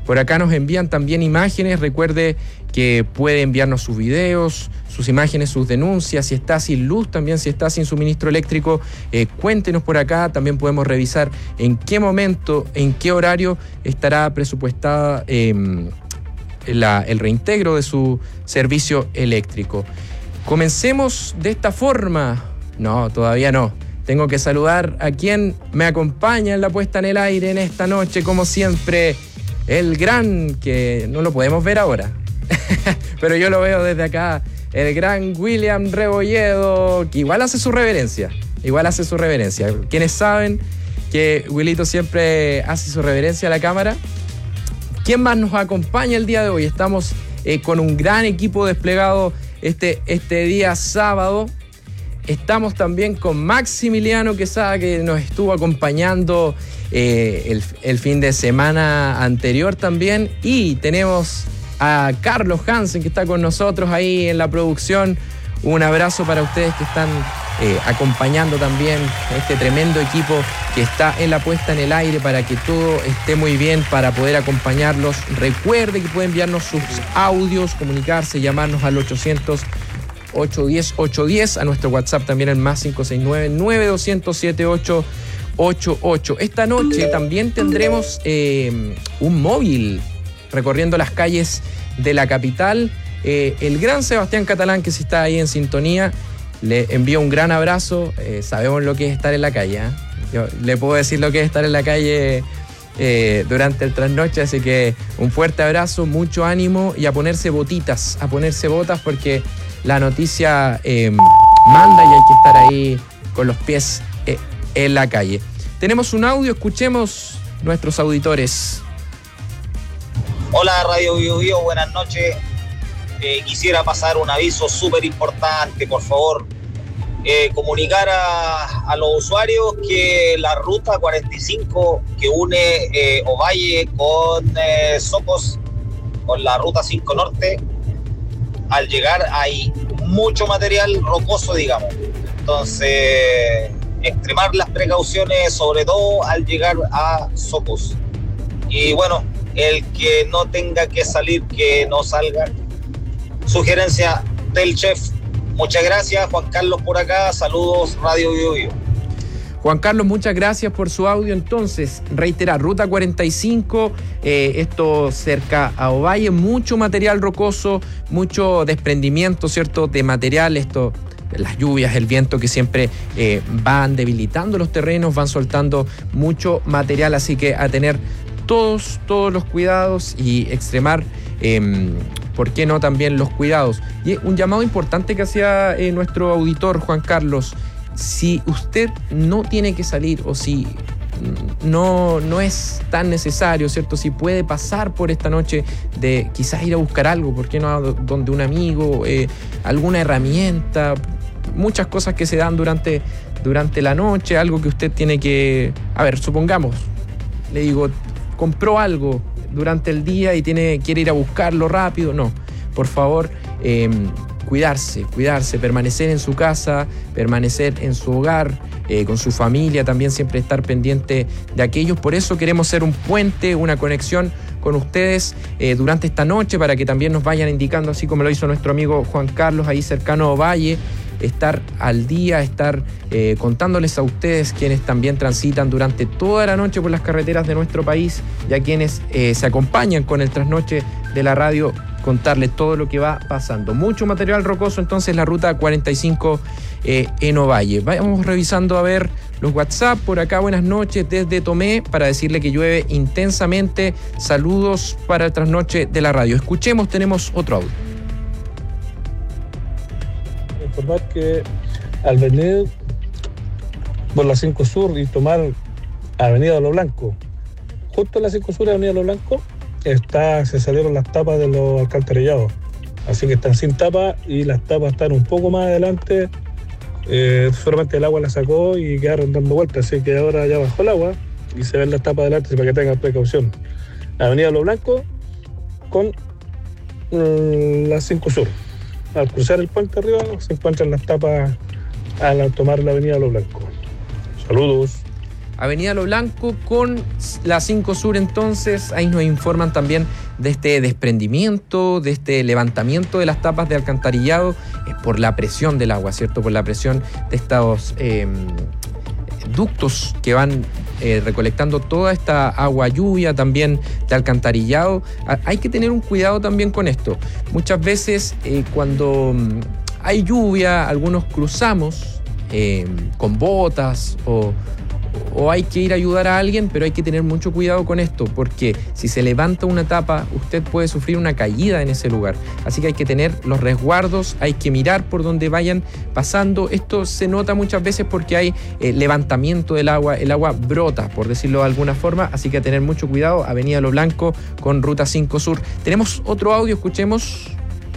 Por acá nos envían también imágenes. Recuerde que puede enviarnos sus videos, sus imágenes, sus denuncias. Si está sin luz también, si está sin suministro eléctrico, cuéntenos por acá. También podemos revisar en qué momento, en qué horario estará presupuestada el reintegro de su servicio eléctrico. Comencemos de esta forma. No, todavía no. Tengo que saludar a quien me acompaña en la puesta en el aire en esta noche, como siempre, el gran, que no lo podemos ver ahora, pero yo lo veo desde acá, el gran William Rebolledo, que igual hace su reverencia. Quienes saben que Wilito siempre hace su reverencia a la cámara. ¿Quién más nos acompaña el día de hoy? Estamos con un gran equipo desplegado este día sábado. Estamos también con Maximiliano Quesada, que nos estuvo acompañando el fin de semana anterior también. Y tenemos a Carlos Hansen, que está con nosotros ahí en la producción. Un abrazo para ustedes que están acompañando también este tremendo equipo que está en la puesta en el aire para que todo esté muy bien, para poder acompañarlos. Recuerde que puede enviarnos sus audios, comunicarse, llamarnos al 810-810, a nuestro WhatsApp también el más 569-9200-7888. Esta noche también tendremos un móvil recorriendo las calles de la capital. El gran Sebastián Catalán, que si está ahí en sintonía, le envío un gran abrazo. Sabemos lo que es estar en la calle, ¿eh? Yo le puedo decir lo que es estar en la calle durante el trasnoche, así que un fuerte abrazo, mucho ánimo y a ponerse botas porque la noticia manda y hay que estar ahí con los pies en la calle. Tenemos un audio, escuchemos nuestros auditores. Hola Radio Bio Bio, buenas noches. Quisiera pasar un aviso súper importante, por favor. Comunicar a los usuarios que la ruta 45 que une Ovalle con Socos, con la ruta 5 Norte, al llegar hay mucho material rocoso, digamos. Entonces, extremar las precauciones, sobre todo al llegar a Socos. Y bueno, el que no tenga que salir, que no salga. Sugerencia del chef. Muchas gracias, Juan Carlos por acá. Saludos, Radio Bio Bio. Juan Carlos, muchas gracias por su audio. Entonces, reiterar, ruta 45, esto cerca a Ovalle, mucho material rocoso, mucho desprendimiento, ¿cierto?, de material, las lluvias, el viento que siempre van debilitando los terrenos, van soltando mucho material, así que a tener todos los cuidados y extremar, ¿por qué no también los cuidados? Y un llamado importante que hacía nuestro auditor Juan Carlos: si usted no tiene que salir o si no es tan necesario, ¿cierto?, si puede pasar por esta noche de quizás ir a buscar algo, ¿por qué no donde un amigo, alguna herramienta, muchas cosas que se dan durante la noche, algo que usted tiene que... A ver, supongamos, le digo, compró algo durante el día y quiere ir a buscarlo rápido. No, por favor, cuidarse, permanecer en su casa, permanecer en su hogar, con su familia, también siempre estar pendiente de aquellos. Por eso queremos ser un puente, una conexión con ustedes durante esta noche, para que también nos vayan indicando, así como lo hizo nuestro amigo Juan Carlos ahí cercano a Ovalle, estar al día, estar contándoles a ustedes, quienes también transitan durante toda la noche por las carreteras de nuestro país, y a quienes se acompañan con el trasnoche de la radio, contarles todo lo que va pasando. Mucho material rocoso, entonces, la ruta 45 en Ovalle. Vamos revisando a ver los WhatsApp. Por acá, buenas noches desde Tomé, para decirle que llueve intensamente. Saludos para el trasnoche de la radio. Escuchemos, tenemos otro audio. Informar que al venir por la 5 Sur y tomar Avenida Lo Blanco, justo en la 5 Sur y Avenida Lo Blanco, se salieron las tapas de los alcantarillados, así que están sin tapa y las tapas están un poco más adelante. Solamente el agua la sacó y quedaron dando vueltas, así que ahora ya bajó el agua y se ven las tapas adelante, para que tengan precaución. Avenida Lo Blanco con la 5 Sur. Al cruzar el puente arriba se encuentran las tapas al tomar la Avenida Lo Blanco. Saludos. Avenida Lo Blanco con la 5 Sur. Entonces, ahí nos informan también de este desprendimiento, de este levantamiento de las tapas de alcantarillado por la presión del agua, ¿cierto? Por la presión de estos ductos que van recolectando toda esta agua lluvia, también de alcantarillado. Hay que tener un cuidado también con esto. Muchas veces cuando hay lluvia, algunos cruzamos con botas o hay que ir a ayudar a alguien, pero hay que tener mucho cuidado con esto, porque si se levanta una tapa, usted puede sufrir una caída en ese lugar. Así que hay que tener los resguardos, hay que mirar por donde vayan pasando. Esto se nota muchas veces porque hay levantamiento del agua, el agua brota, por decirlo de alguna forma, así que a tener mucho cuidado. Avenida Lo Blanco con Ruta 5 Sur. Tenemos otro audio, escuchemos.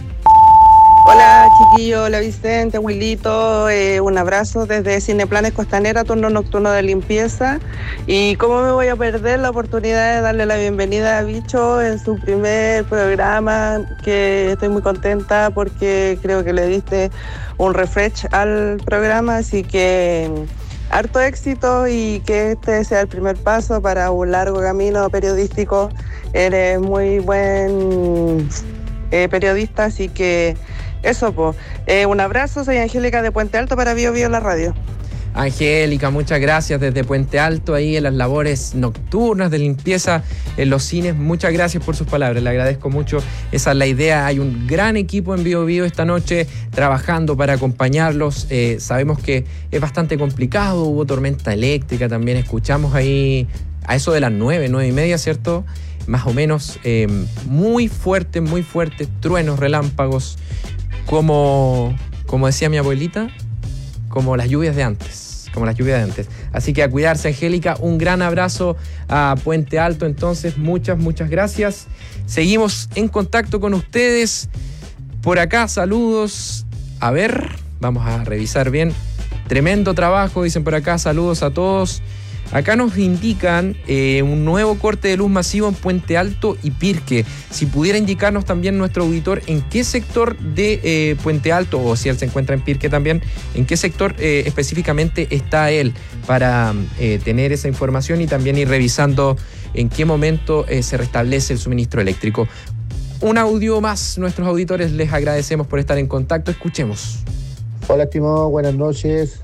Hola chiquillo, hola Vicente, Wilito, un abrazo desde Cineplanes Costanera, turno nocturno de limpieza. Y cómo me voy a perder la oportunidad de darle la bienvenida a Bicho en su primer programa, que estoy muy contenta porque creo que le diste un refresh al programa, así que harto éxito y que este sea el primer paso para un largo camino periodístico. Eres muy buen periodista, así que eso, pues. Un abrazo, soy Angélica de Puente Alto para Bio Bio la radio. Angélica, muchas gracias desde Puente Alto, ahí en las labores nocturnas de limpieza en los cines. Muchas gracias por sus palabras, le agradezco mucho. Esa es la idea. Hay un gran equipo en Bio Bio esta noche trabajando para acompañarlos. Sabemos que es bastante complicado, hubo tormenta eléctrica también, escuchamos ahí a eso de las 9:30, ¿cierto? Más o menos, muy fuertes, truenos, relámpagos, como decía mi abuelita, como las lluvias de antes. Así que a cuidarse, Angélica. Un gran abrazo a Puente Alto. Entonces, muchas gracias. Seguimos en contacto con ustedes. Por acá, saludos. A ver, vamos a revisar bien. Tremendo trabajo, dicen por acá. Saludos a todos. Acá nos indican un nuevo corte de luz masivo en Puente Alto y Pirque. Si pudiera indicarnos también nuestro auditor en qué sector de Puente Alto, o si él se encuentra en Pirque también, en qué sector específicamente está él, para tener esa información y también ir revisando en qué momento se restablece el suministro eléctrico. Un audio más, nuestros auditores, les agradecemos por estar en contacto. Escuchemos. Hola, estimado, buenas noches.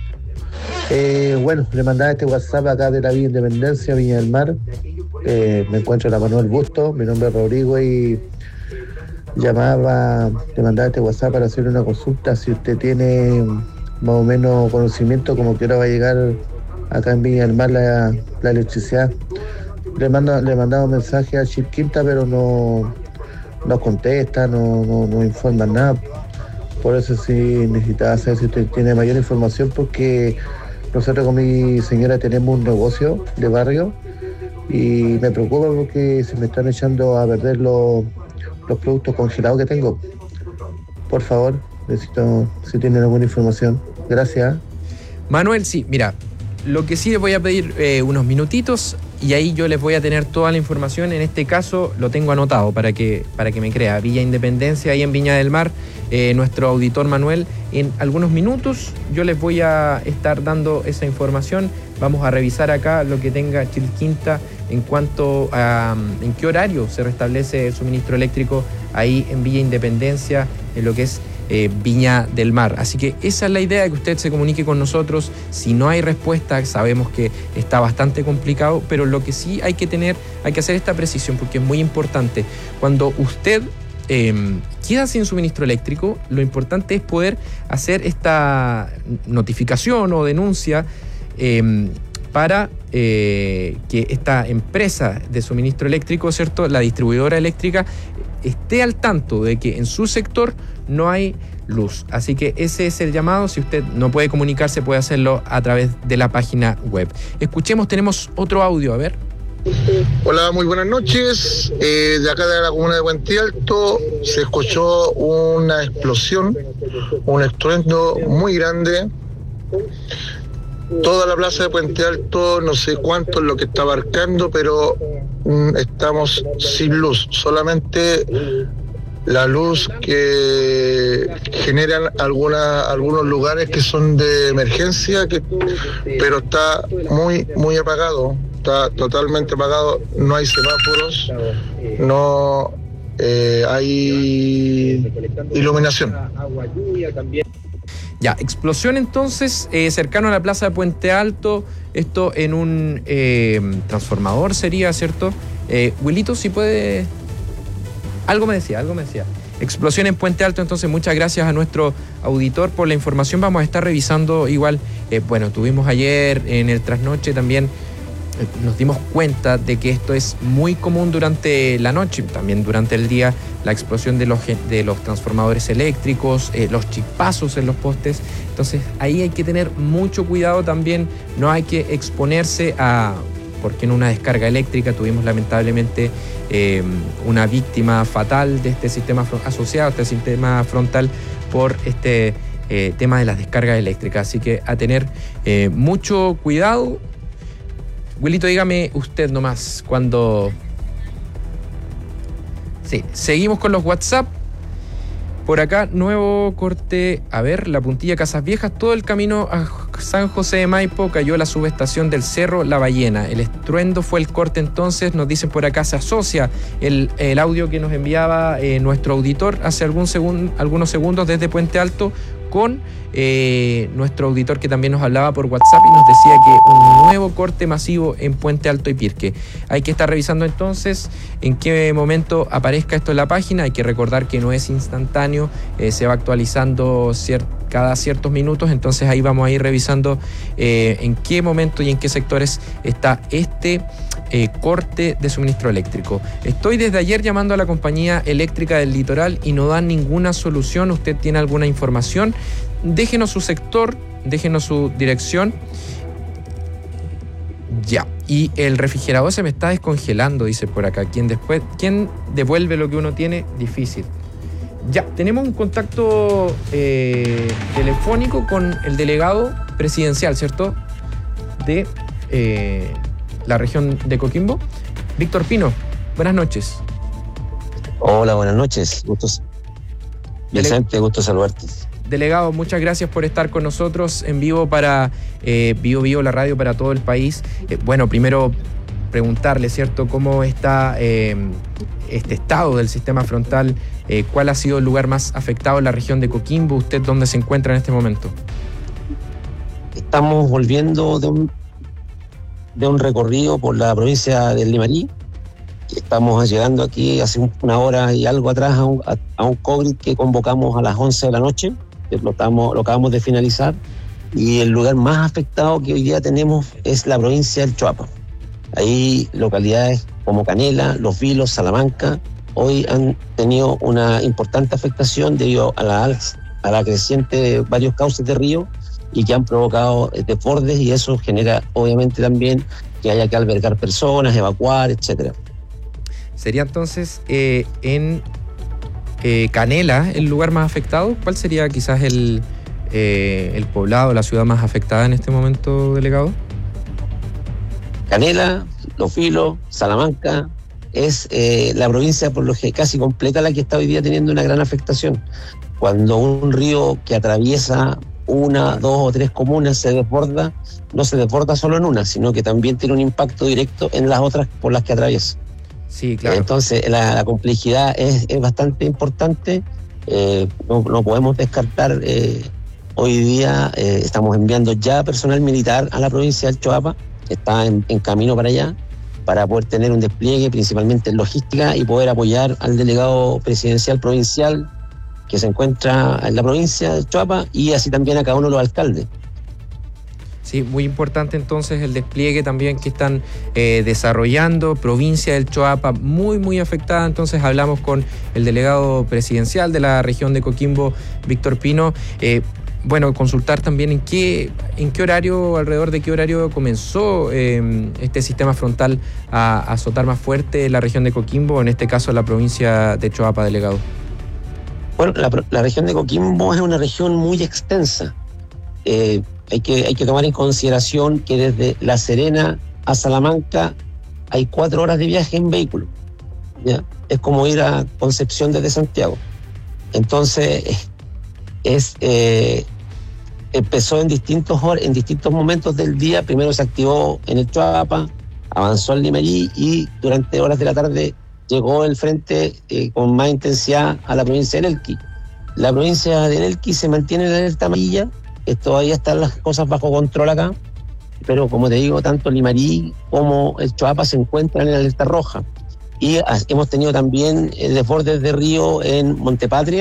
Le mandaba este WhatsApp acá de la Villa Independencia, Viña del Mar. Me encuentro en la Manuel Busto, mi nombre es Rodrigo y le mandaba este WhatsApp para hacer una consulta. Si usted tiene más o menos conocimiento como que ahora va a llegar acá en Viña del Mar la electricidad. Le mandaba un mensaje a Chip Quinta, pero no contesta, no informa nada. Por eso sí necesitaba saber si usted tiene mayor información, porque nosotros con mi señora tenemos un negocio de barrio y me preocupa porque se me están echando a perder los productos congelados que tengo. Por favor, necesito si tienen alguna información. Gracias. Manuel, sí, mira, lo que sí les voy a pedir unos minutitos y ahí yo les voy a tener toda la información. En este caso lo tengo anotado para que me crea. Villa Independencia, ahí en Viña del Mar, nuestro auditor Manuel, en algunos minutos yo les voy a estar dando esa información. Vamos a revisar acá lo que tenga Chilquinta en cuanto a en qué horario se restablece el suministro eléctrico ahí en Villa Independencia, en lo que es Viña del Mar. Así que esa es la idea, de que usted se comunique con nosotros. Si no hay respuesta, sabemos que está bastante complicado, pero lo que sí hay que hacer esta precisión, porque es muy importante. Cuando usted queda sin suministro eléctrico, lo importante es poder hacer esta notificación o denuncia para que esta empresa de suministro eléctrico, ¿cierto?, la distribuidora eléctrica, esté al tanto de que en su sector no hay luz. Así que ese es el llamado. Si usted no puede comunicarse, puede hacerlo a través de la página web. Escuchemos, tenemos otro audio, a ver. Hola, muy buenas noches. De acá de la comuna de Puente Alto se escuchó una explosión, un estruendo muy grande. Toda la plaza de Puente Alto, no sé cuánto es lo que está abarcando, pero estamos sin luz. Solamente la luz que generan algunos lugares que son de emergencia, pero está muy apagado, está totalmente apagado, no hay semáforos, no hay iluminación. Ya, explosión entonces cercano a la plaza de Puente Alto, esto en un transformador sería, ¿cierto? Wilito, si puede... Algo me decía. Explosión en Puente Alto, entonces muchas gracias a nuestro auditor por la información. Vamos a estar revisando igual, tuvimos ayer en el trasnoche también, nos dimos cuenta de que esto es muy común durante la noche, también durante el día, la explosión de los transformadores eléctricos, los chispazos en los postes. Entonces ahí hay que tener mucho cuidado también, no hay que exponerse a... porque en una descarga eléctrica tuvimos lamentablemente una víctima fatal de este sistema asociado a este sistema frontal por este tema de las descargas eléctricas. Así que a tener mucho cuidado. Wilito, dígame usted nomás cuando... Sí, seguimos con los WhatsApp. Por acá, nuevo corte, a ver, la puntilla Casas Viejas, todo el camino a San José de Maipo cayó la subestación del Cerro La Ballena. El estruendo fue el corte entonces, nos dicen por acá, se asocia el audio que nos enviaba nuestro auditor hace algunos segundos desde Puente Alto con nuestro auditor que también nos hablaba por WhatsApp y nos decía que un nuevo corte masivo en Puente Alto y Pirque. Hay que estar revisando entonces en qué momento aparezca esto en la página. Hay que recordar que no es instantáneo, se va actualizando cada ciertos minutos, entonces ahí vamos a ir revisando en qué momento y en qué sectores está este corte de suministro eléctrico. Estoy desde ayer llamando a la compañía eléctrica del litoral y no dan ninguna solución. ¿Usted tiene alguna información? Déjenos su sector, déjenos su dirección. Ya, y el refrigerador se me está descongelando, dice por acá. ¿Quién devuelve lo que uno tiene? Difícil. Ya, tenemos un contacto telefónico con el delegado presidencial, ¿cierto? De la región de Coquimbo. Víctor Pino, buenas noches. Hola, buenas noches. Vicente, gusto saludarte. Delegado, muchas gracias por estar con nosotros en vivo para Bio, la radio para todo el país. Primero preguntarle, ¿cierto?, cómo está este estado del sistema frontal, cuál ha sido el lugar más afectado en la región de Coquimbo, usted dónde se encuentra en este momento. Estamos volviendo de un recorrido por la provincia del Limarí. Estamos llegando aquí hace una hora y algo atrás a un COVID que convocamos a las 11 de la noche, que lo acabamos de finalizar, y el lugar más afectado que hoy día tenemos es la provincia del Choapa. Ahí localidades como Canela, Los Vilos, Salamanca, hoy han tenido una importante afectación debido a la creciente de varios cauces de río y que han provocado desbordes, y eso genera obviamente también que haya que albergar personas, evacuar, etcétera. Sería entonces en Canela el lugar más afectado. ¿Cuál sería quizás el poblado, la ciudad más afectada en este momento, delegado? Canela, Los Vilos, Salamanca, es la provincia por lo que casi completa la que está hoy día teniendo una gran afectación. Cuando un río que atraviesa una, dos o tres comunas se desborda, no se desborda solo en una, sino que también tiene un impacto directo en las otras por las que atraviesa. Sí, claro. Entonces la complejidad es bastante importante. No podemos descartar. Hoy día estamos enviando ya personal militar a la provincia del Choapa, está en camino para allá, para poder tener un despliegue principalmente en logística y poder apoyar al delegado presidencial provincial que se encuentra en la provincia del Choapa, y así también a cada uno de los alcaldes. Sí, muy importante entonces el despliegue también que están desarrollando. Provincia del Choapa muy, muy afectada. Entonces hablamos con el delegado presidencial de la región de Coquimbo, Víctor Pino. Consultar también en qué horario, alrededor de qué horario comenzó este sistema frontal a azotar más fuerte la región de Coquimbo, en este caso la provincia de Choapa, delegado. Bueno, la región de Coquimbo es una región muy extensa. Hay que tomar en consideración que desde La Serena a Salamanca hay 4 horas de viaje en vehículo. ¿ya? Es como ir a Concepción desde Santiago. Entonces, empezó en distintos momentos del día. Primero se activó en el Choapa, avanzó al Limarí y durante horas de la tarde llegó el frente con más intensidad a la provincia de Nelqui. La provincia de Nelqui se mantiene en la alerta amarilla, todavía están las cosas bajo control acá, pero como te digo, tanto Limarí como el Choapa se encuentran en la alerta roja. Y hemos tenido también desbordes de río en Montepatria,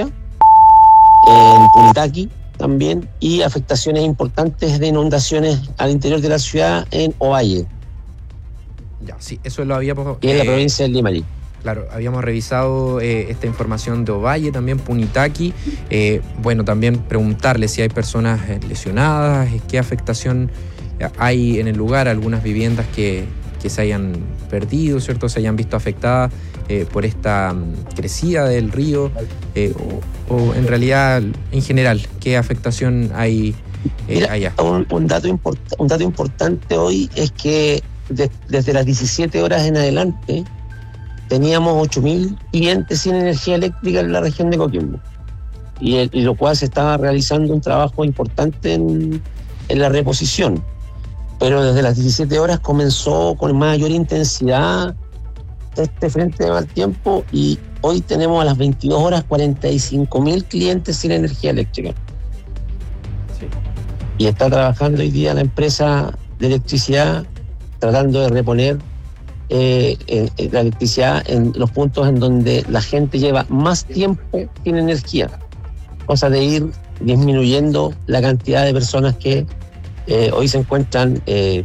en Punitaqui también, y afectaciones importantes de inundaciones al interior de la ciudad en Ovalle. Ya, sí, eso lo habíamos... Y en la provincia del Limarí. Claro, habíamos revisado esta información de Ovalle, también Punitaqui. Bueno, también preguntarle si hay personas lesionadas, qué afectación hay en el lugar, algunas viviendas que se hayan perdido, ¿cierto? Se hayan visto afectadas por esta crecida del río, o en realidad, en general, ¿qué afectación hay allá? Un dato importante hoy es que desde las 17 horas en adelante teníamos 8.000 clientes sin energía eléctrica en la región de Coquimbo, y lo cual se estaba realizando un trabajo importante en la reposición. Pero desde las 17 horas comenzó con mayor intensidad este frente de mal tiempo, y hoy tenemos a las 22 horas 45.000 clientes sin energía eléctrica. Sí. Y está trabajando hoy día la empresa de electricidad tratando de reponer la electricidad en los puntos en donde la gente lleva más tiempo sin energía, cosa de ir disminuyendo la cantidad de personas que hoy se encuentran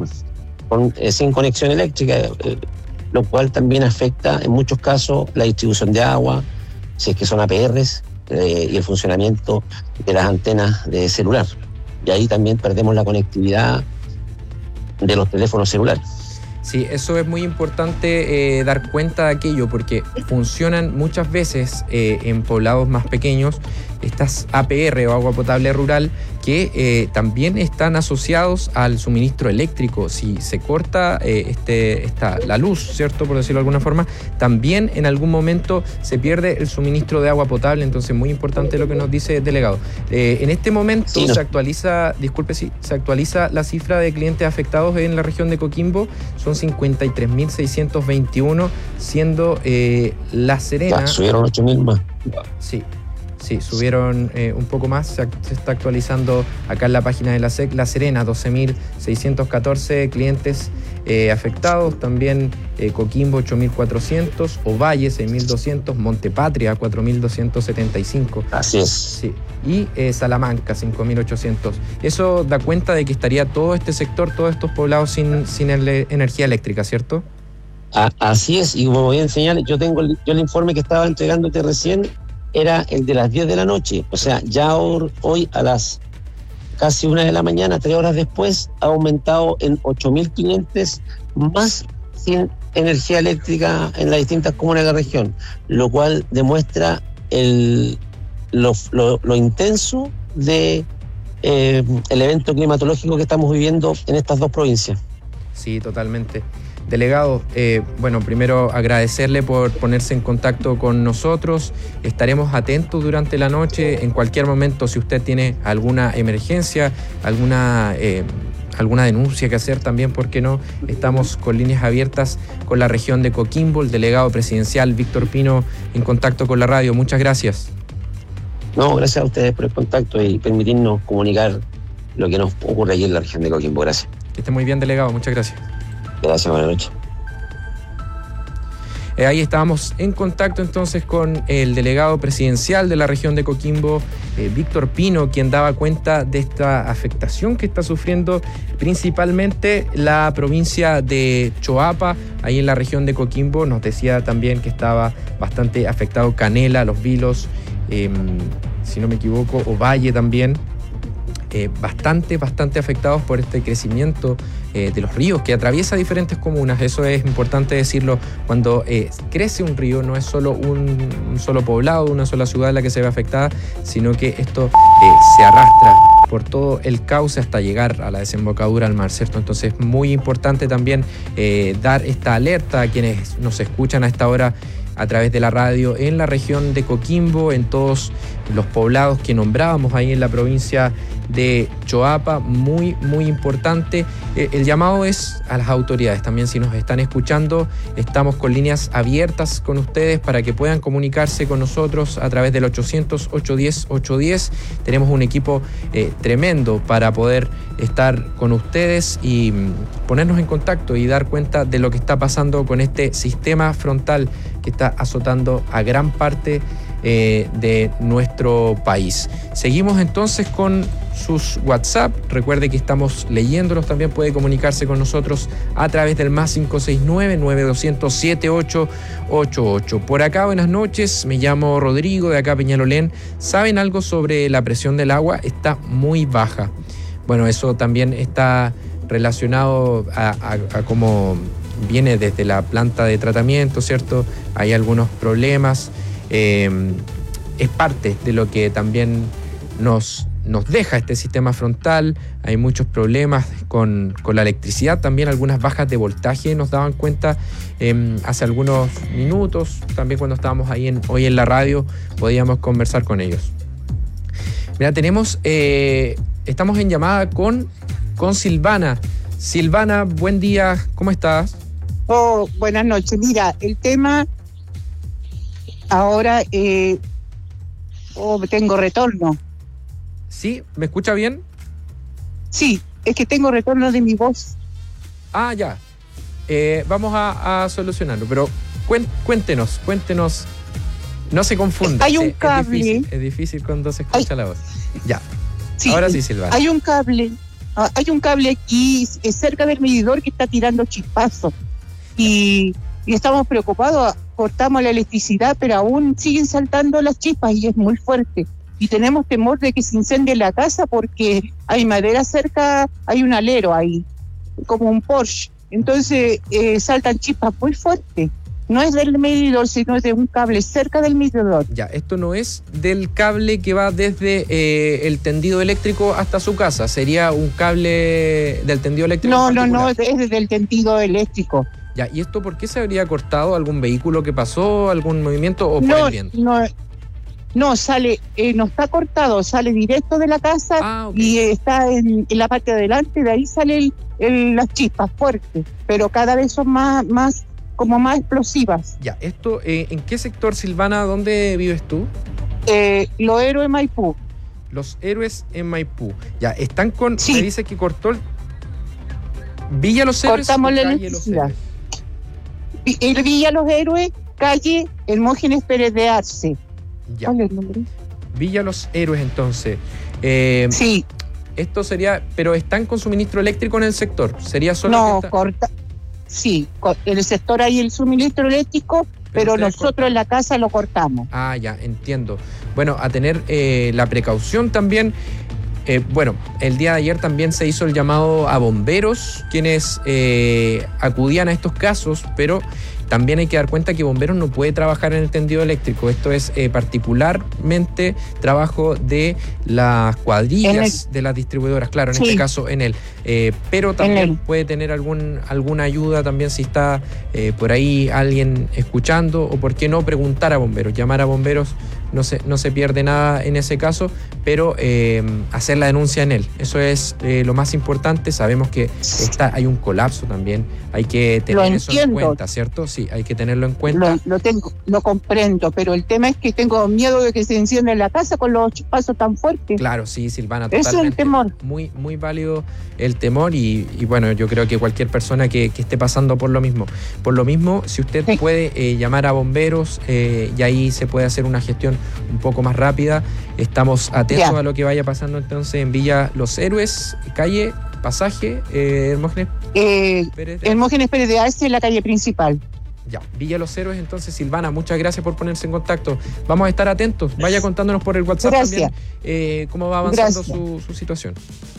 sin conexión eléctrica, lo cual también afecta en muchos casos la distribución de agua, si es que son APRs, y el funcionamiento de las antenas de celular. Y ahí también perdemos la conectividad de los teléfonos celulares. Sí, eso es muy importante dar cuenta de aquello, porque funcionan muchas veces en poblados más pequeños estas APR o agua potable rural, que también están asociados al suministro eléctrico. Si se corta la luz, ¿cierto?, por decirlo de alguna forma, también en algún momento se pierde el suministro de agua potable. Entonces, muy importante lo que nos dice el delegado. En este momento se actualiza la cifra de clientes afectados en la región de Coquimbo. Son 53.621, siendo La Serena... Ya, subieron 8.000 más. Sí, subieron un poco más. Se está actualizando acá en la página de la SEC. La Serena, 12.614 clientes afectados. También Coquimbo, 8.400. Ovalle, 6.200. Montepatria, 4.275. Así es. Sí. Y Salamanca, 5.800. Eso da cuenta de que estaría todo este sector, todos estos poblados sin energía eléctrica, ¿cierto? Así es. Y como voy a enseñar, yo el informe que estaba entregándote recién era el de las 10 de la noche. O sea, ya hoy a las casi 1 de la mañana, 3 horas después, ha aumentado en 8.000 clientes más sin energía eléctrica en las distintas comunas de la región, lo cual demuestra lo intenso de el evento climatológico que estamos viviendo en estas dos provincias. Sí, totalmente. Delegado, bueno, primero agradecerle por ponerse en contacto con nosotros. Estaremos atentos durante la noche. En cualquier momento, si usted tiene alguna emergencia, alguna denuncia que hacer también, ¿por qué no? Estamos con líneas abiertas con la región de Coquimbo. El delegado presidencial Víctor Pino en contacto con la radio. Muchas gracias. No, gracias a ustedes por el contacto y permitirnos comunicar lo que nos ocurre allí en la región de Coquimbo. Gracias. Que esté muy bien, delegado. Muchas gracias. Gracias, buenas noches. Ahí estábamos en contacto entonces con el delegado presidencial de la región de Coquimbo, Víctor Pino, quien daba cuenta de esta afectación que está sufriendo principalmente la provincia de Choapa, ahí en la región de Coquimbo. Nos decía también que estaba bastante afectado Canela, Los Vilos, si no me equivoco, Ovalle también. Bastante afectados por este crecimiento de los ríos que atraviesa diferentes comunas. Eso es importante decirlo. Cuando crece un río, no es solo un solo poblado, una sola ciudad la que se ve afectada, sino que esto se arrastra por todo el cauce hasta llegar a la desembocadura al mar, ¿cierto? Entonces es muy importante también dar esta alerta a quienes nos escuchan a esta hora a través de la radio en la región de Coquimbo, en todos los poblados que nombrábamos ahí en la provincia de Choapa, muy, muy importante. El llamado es a las autoridades también, si nos están escuchando, estamos con líneas abiertas con ustedes para que puedan comunicarse con nosotros a través del 800-810-810. Tenemos un equipo tremendo para poder estar con ustedes y ponernos en contacto y dar cuenta de lo que está pasando con este sistema frontal que está azotando a gran parte de nuestro país. Seguimos entonces con sus WhatsApp. Recuerde que estamos leyéndolos. También puede comunicarse con nosotros a través del más 569-9200-7888. Por acá, buenas noches. Me llamo Rodrigo, de acá Peñalolén. ¿Saben algo sobre la presión del agua? Está muy baja. Bueno, eso también está relacionado a cómo viene desde la planta de tratamiento, ¿cierto? Hay algunos problemas. Es parte de lo que también nos deja este sistema frontal. Hay muchos problemas con la electricidad, también algunas bajas de voltaje nos daban cuenta hace algunos minutos, también cuando estábamos ahí hoy en la radio podíamos conversar con ellos. Mira, estamos en llamada con Silvana. Silvana, buen día, ¿cómo estás? Oh, buenas noches. Mira, el tema ahora tengo retorno. ¿Sí? ¿Me escucha bien? Sí, es que tengo retorno de mi voz. Ah, ya. Vamos a solucionarlo, pero cuéntenos. No se confunda. Hay un cable. Es difícil cuando se escucha la voz. Ya. Sí, ahora sí, Silvana. Hay un cable aquí cerca del medidor que está tirando chispazos. Y estamos preocupados. Cortamos la electricidad, pero aún siguen saltando las chispas y es muy fuerte. Y tenemos temor de que se incendie la casa porque hay madera cerca, hay un alero ahí, como un Porsche. Entonces saltan chispas muy fuertes. No es del medidor, sino es de un cable cerca del medidor. Ya, esto no es del cable que va desde el tendido eléctrico hasta su casa. ¿Sería un cable del tendido eléctrico? No, es desde el tendido eléctrico. Ya, ¿y esto por qué se habría cortado? ¿Algún vehículo que pasó? ¿Algún movimiento o por el viento? No, sale, no está cortado, sale directo de la casa y está en la parte de adelante, de ahí salen las chispas fuertes, pero cada vez son más explosivas. Ya, esto, ¿en qué sector, Silvana? ¿Dónde vives tú? Los Héroes Maipú. Los Héroes en Maipú. Ya, están con... Sí. Me dice que cortó Villa Los Héroes. Cortamos la electricidad. El Villa Los Héroes, calle Hermógenes Pérez de Arce. Ya. ¿Cuál es el nombre? Villa Los Héroes, entonces. Sí. Esto sería... Pero ¿están con suministro eléctrico en el sector? ¿Sería solo No, sí, en el sector hay el suministro eléctrico, pero nosotros en la casa lo cortamos. Ah, ya, entiendo. Bueno, a tener la precaución también. Bueno, el día de ayer también se hizo el llamado a bomberos, quienes acudían a estos casos, pero también hay que dar cuenta que bomberos no puede trabajar en el tendido eléctrico. Esto es particularmente trabajo de las cuadrillas de las distribuidoras, claro, en este caso en él. Pero también puede tener alguna ayuda también si está por ahí alguien escuchando, o por qué no preguntar a bomberos, llamar a bomberos. No se pierde nada en ese caso, pero hacer la denuncia en él. Eso es lo más importante. Sabemos que hay un colapso también. Hay que tener eso en cuenta, ¿cierto? Sí, hay que tenerlo en cuenta. Lo comprendo, pero el tema es que tengo miedo de que se encienda en la casa con los chispazos tan fuertes. Claro, sí, Silvana, totalmente. Eso es el temor. Muy, muy válido el temor y bueno, yo creo que cualquier persona que esté pasando por lo mismo, si usted puede llamar a bomberos y ahí se puede hacer una gestión un poco más rápida. Estamos atentos a lo que vaya pasando entonces en Villa Los Héroes, calle, pasaje, Hermógenes Pérez de Arce, en la calle principal. Ya, Villa Los Héroes. Entonces, Silvana, muchas gracias por ponerse en contacto. Vamos a estar atentos. Vaya contándonos por el WhatsApp también cómo va avanzando su situación.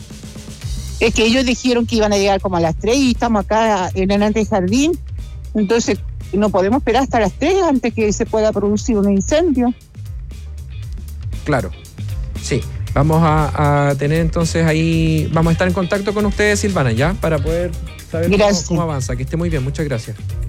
Es que ellos dijeron que iban a llegar como a las 3 y estamos acá en el jardín. Entonces, no podemos esperar hasta las 3 antes que se pueda producir un incendio. Claro, sí. Vamos a tener entonces ahí, vamos a estar en contacto con ustedes, Silvana, ya, para poder saber cómo avanza. Que esté muy bien, muchas gracias.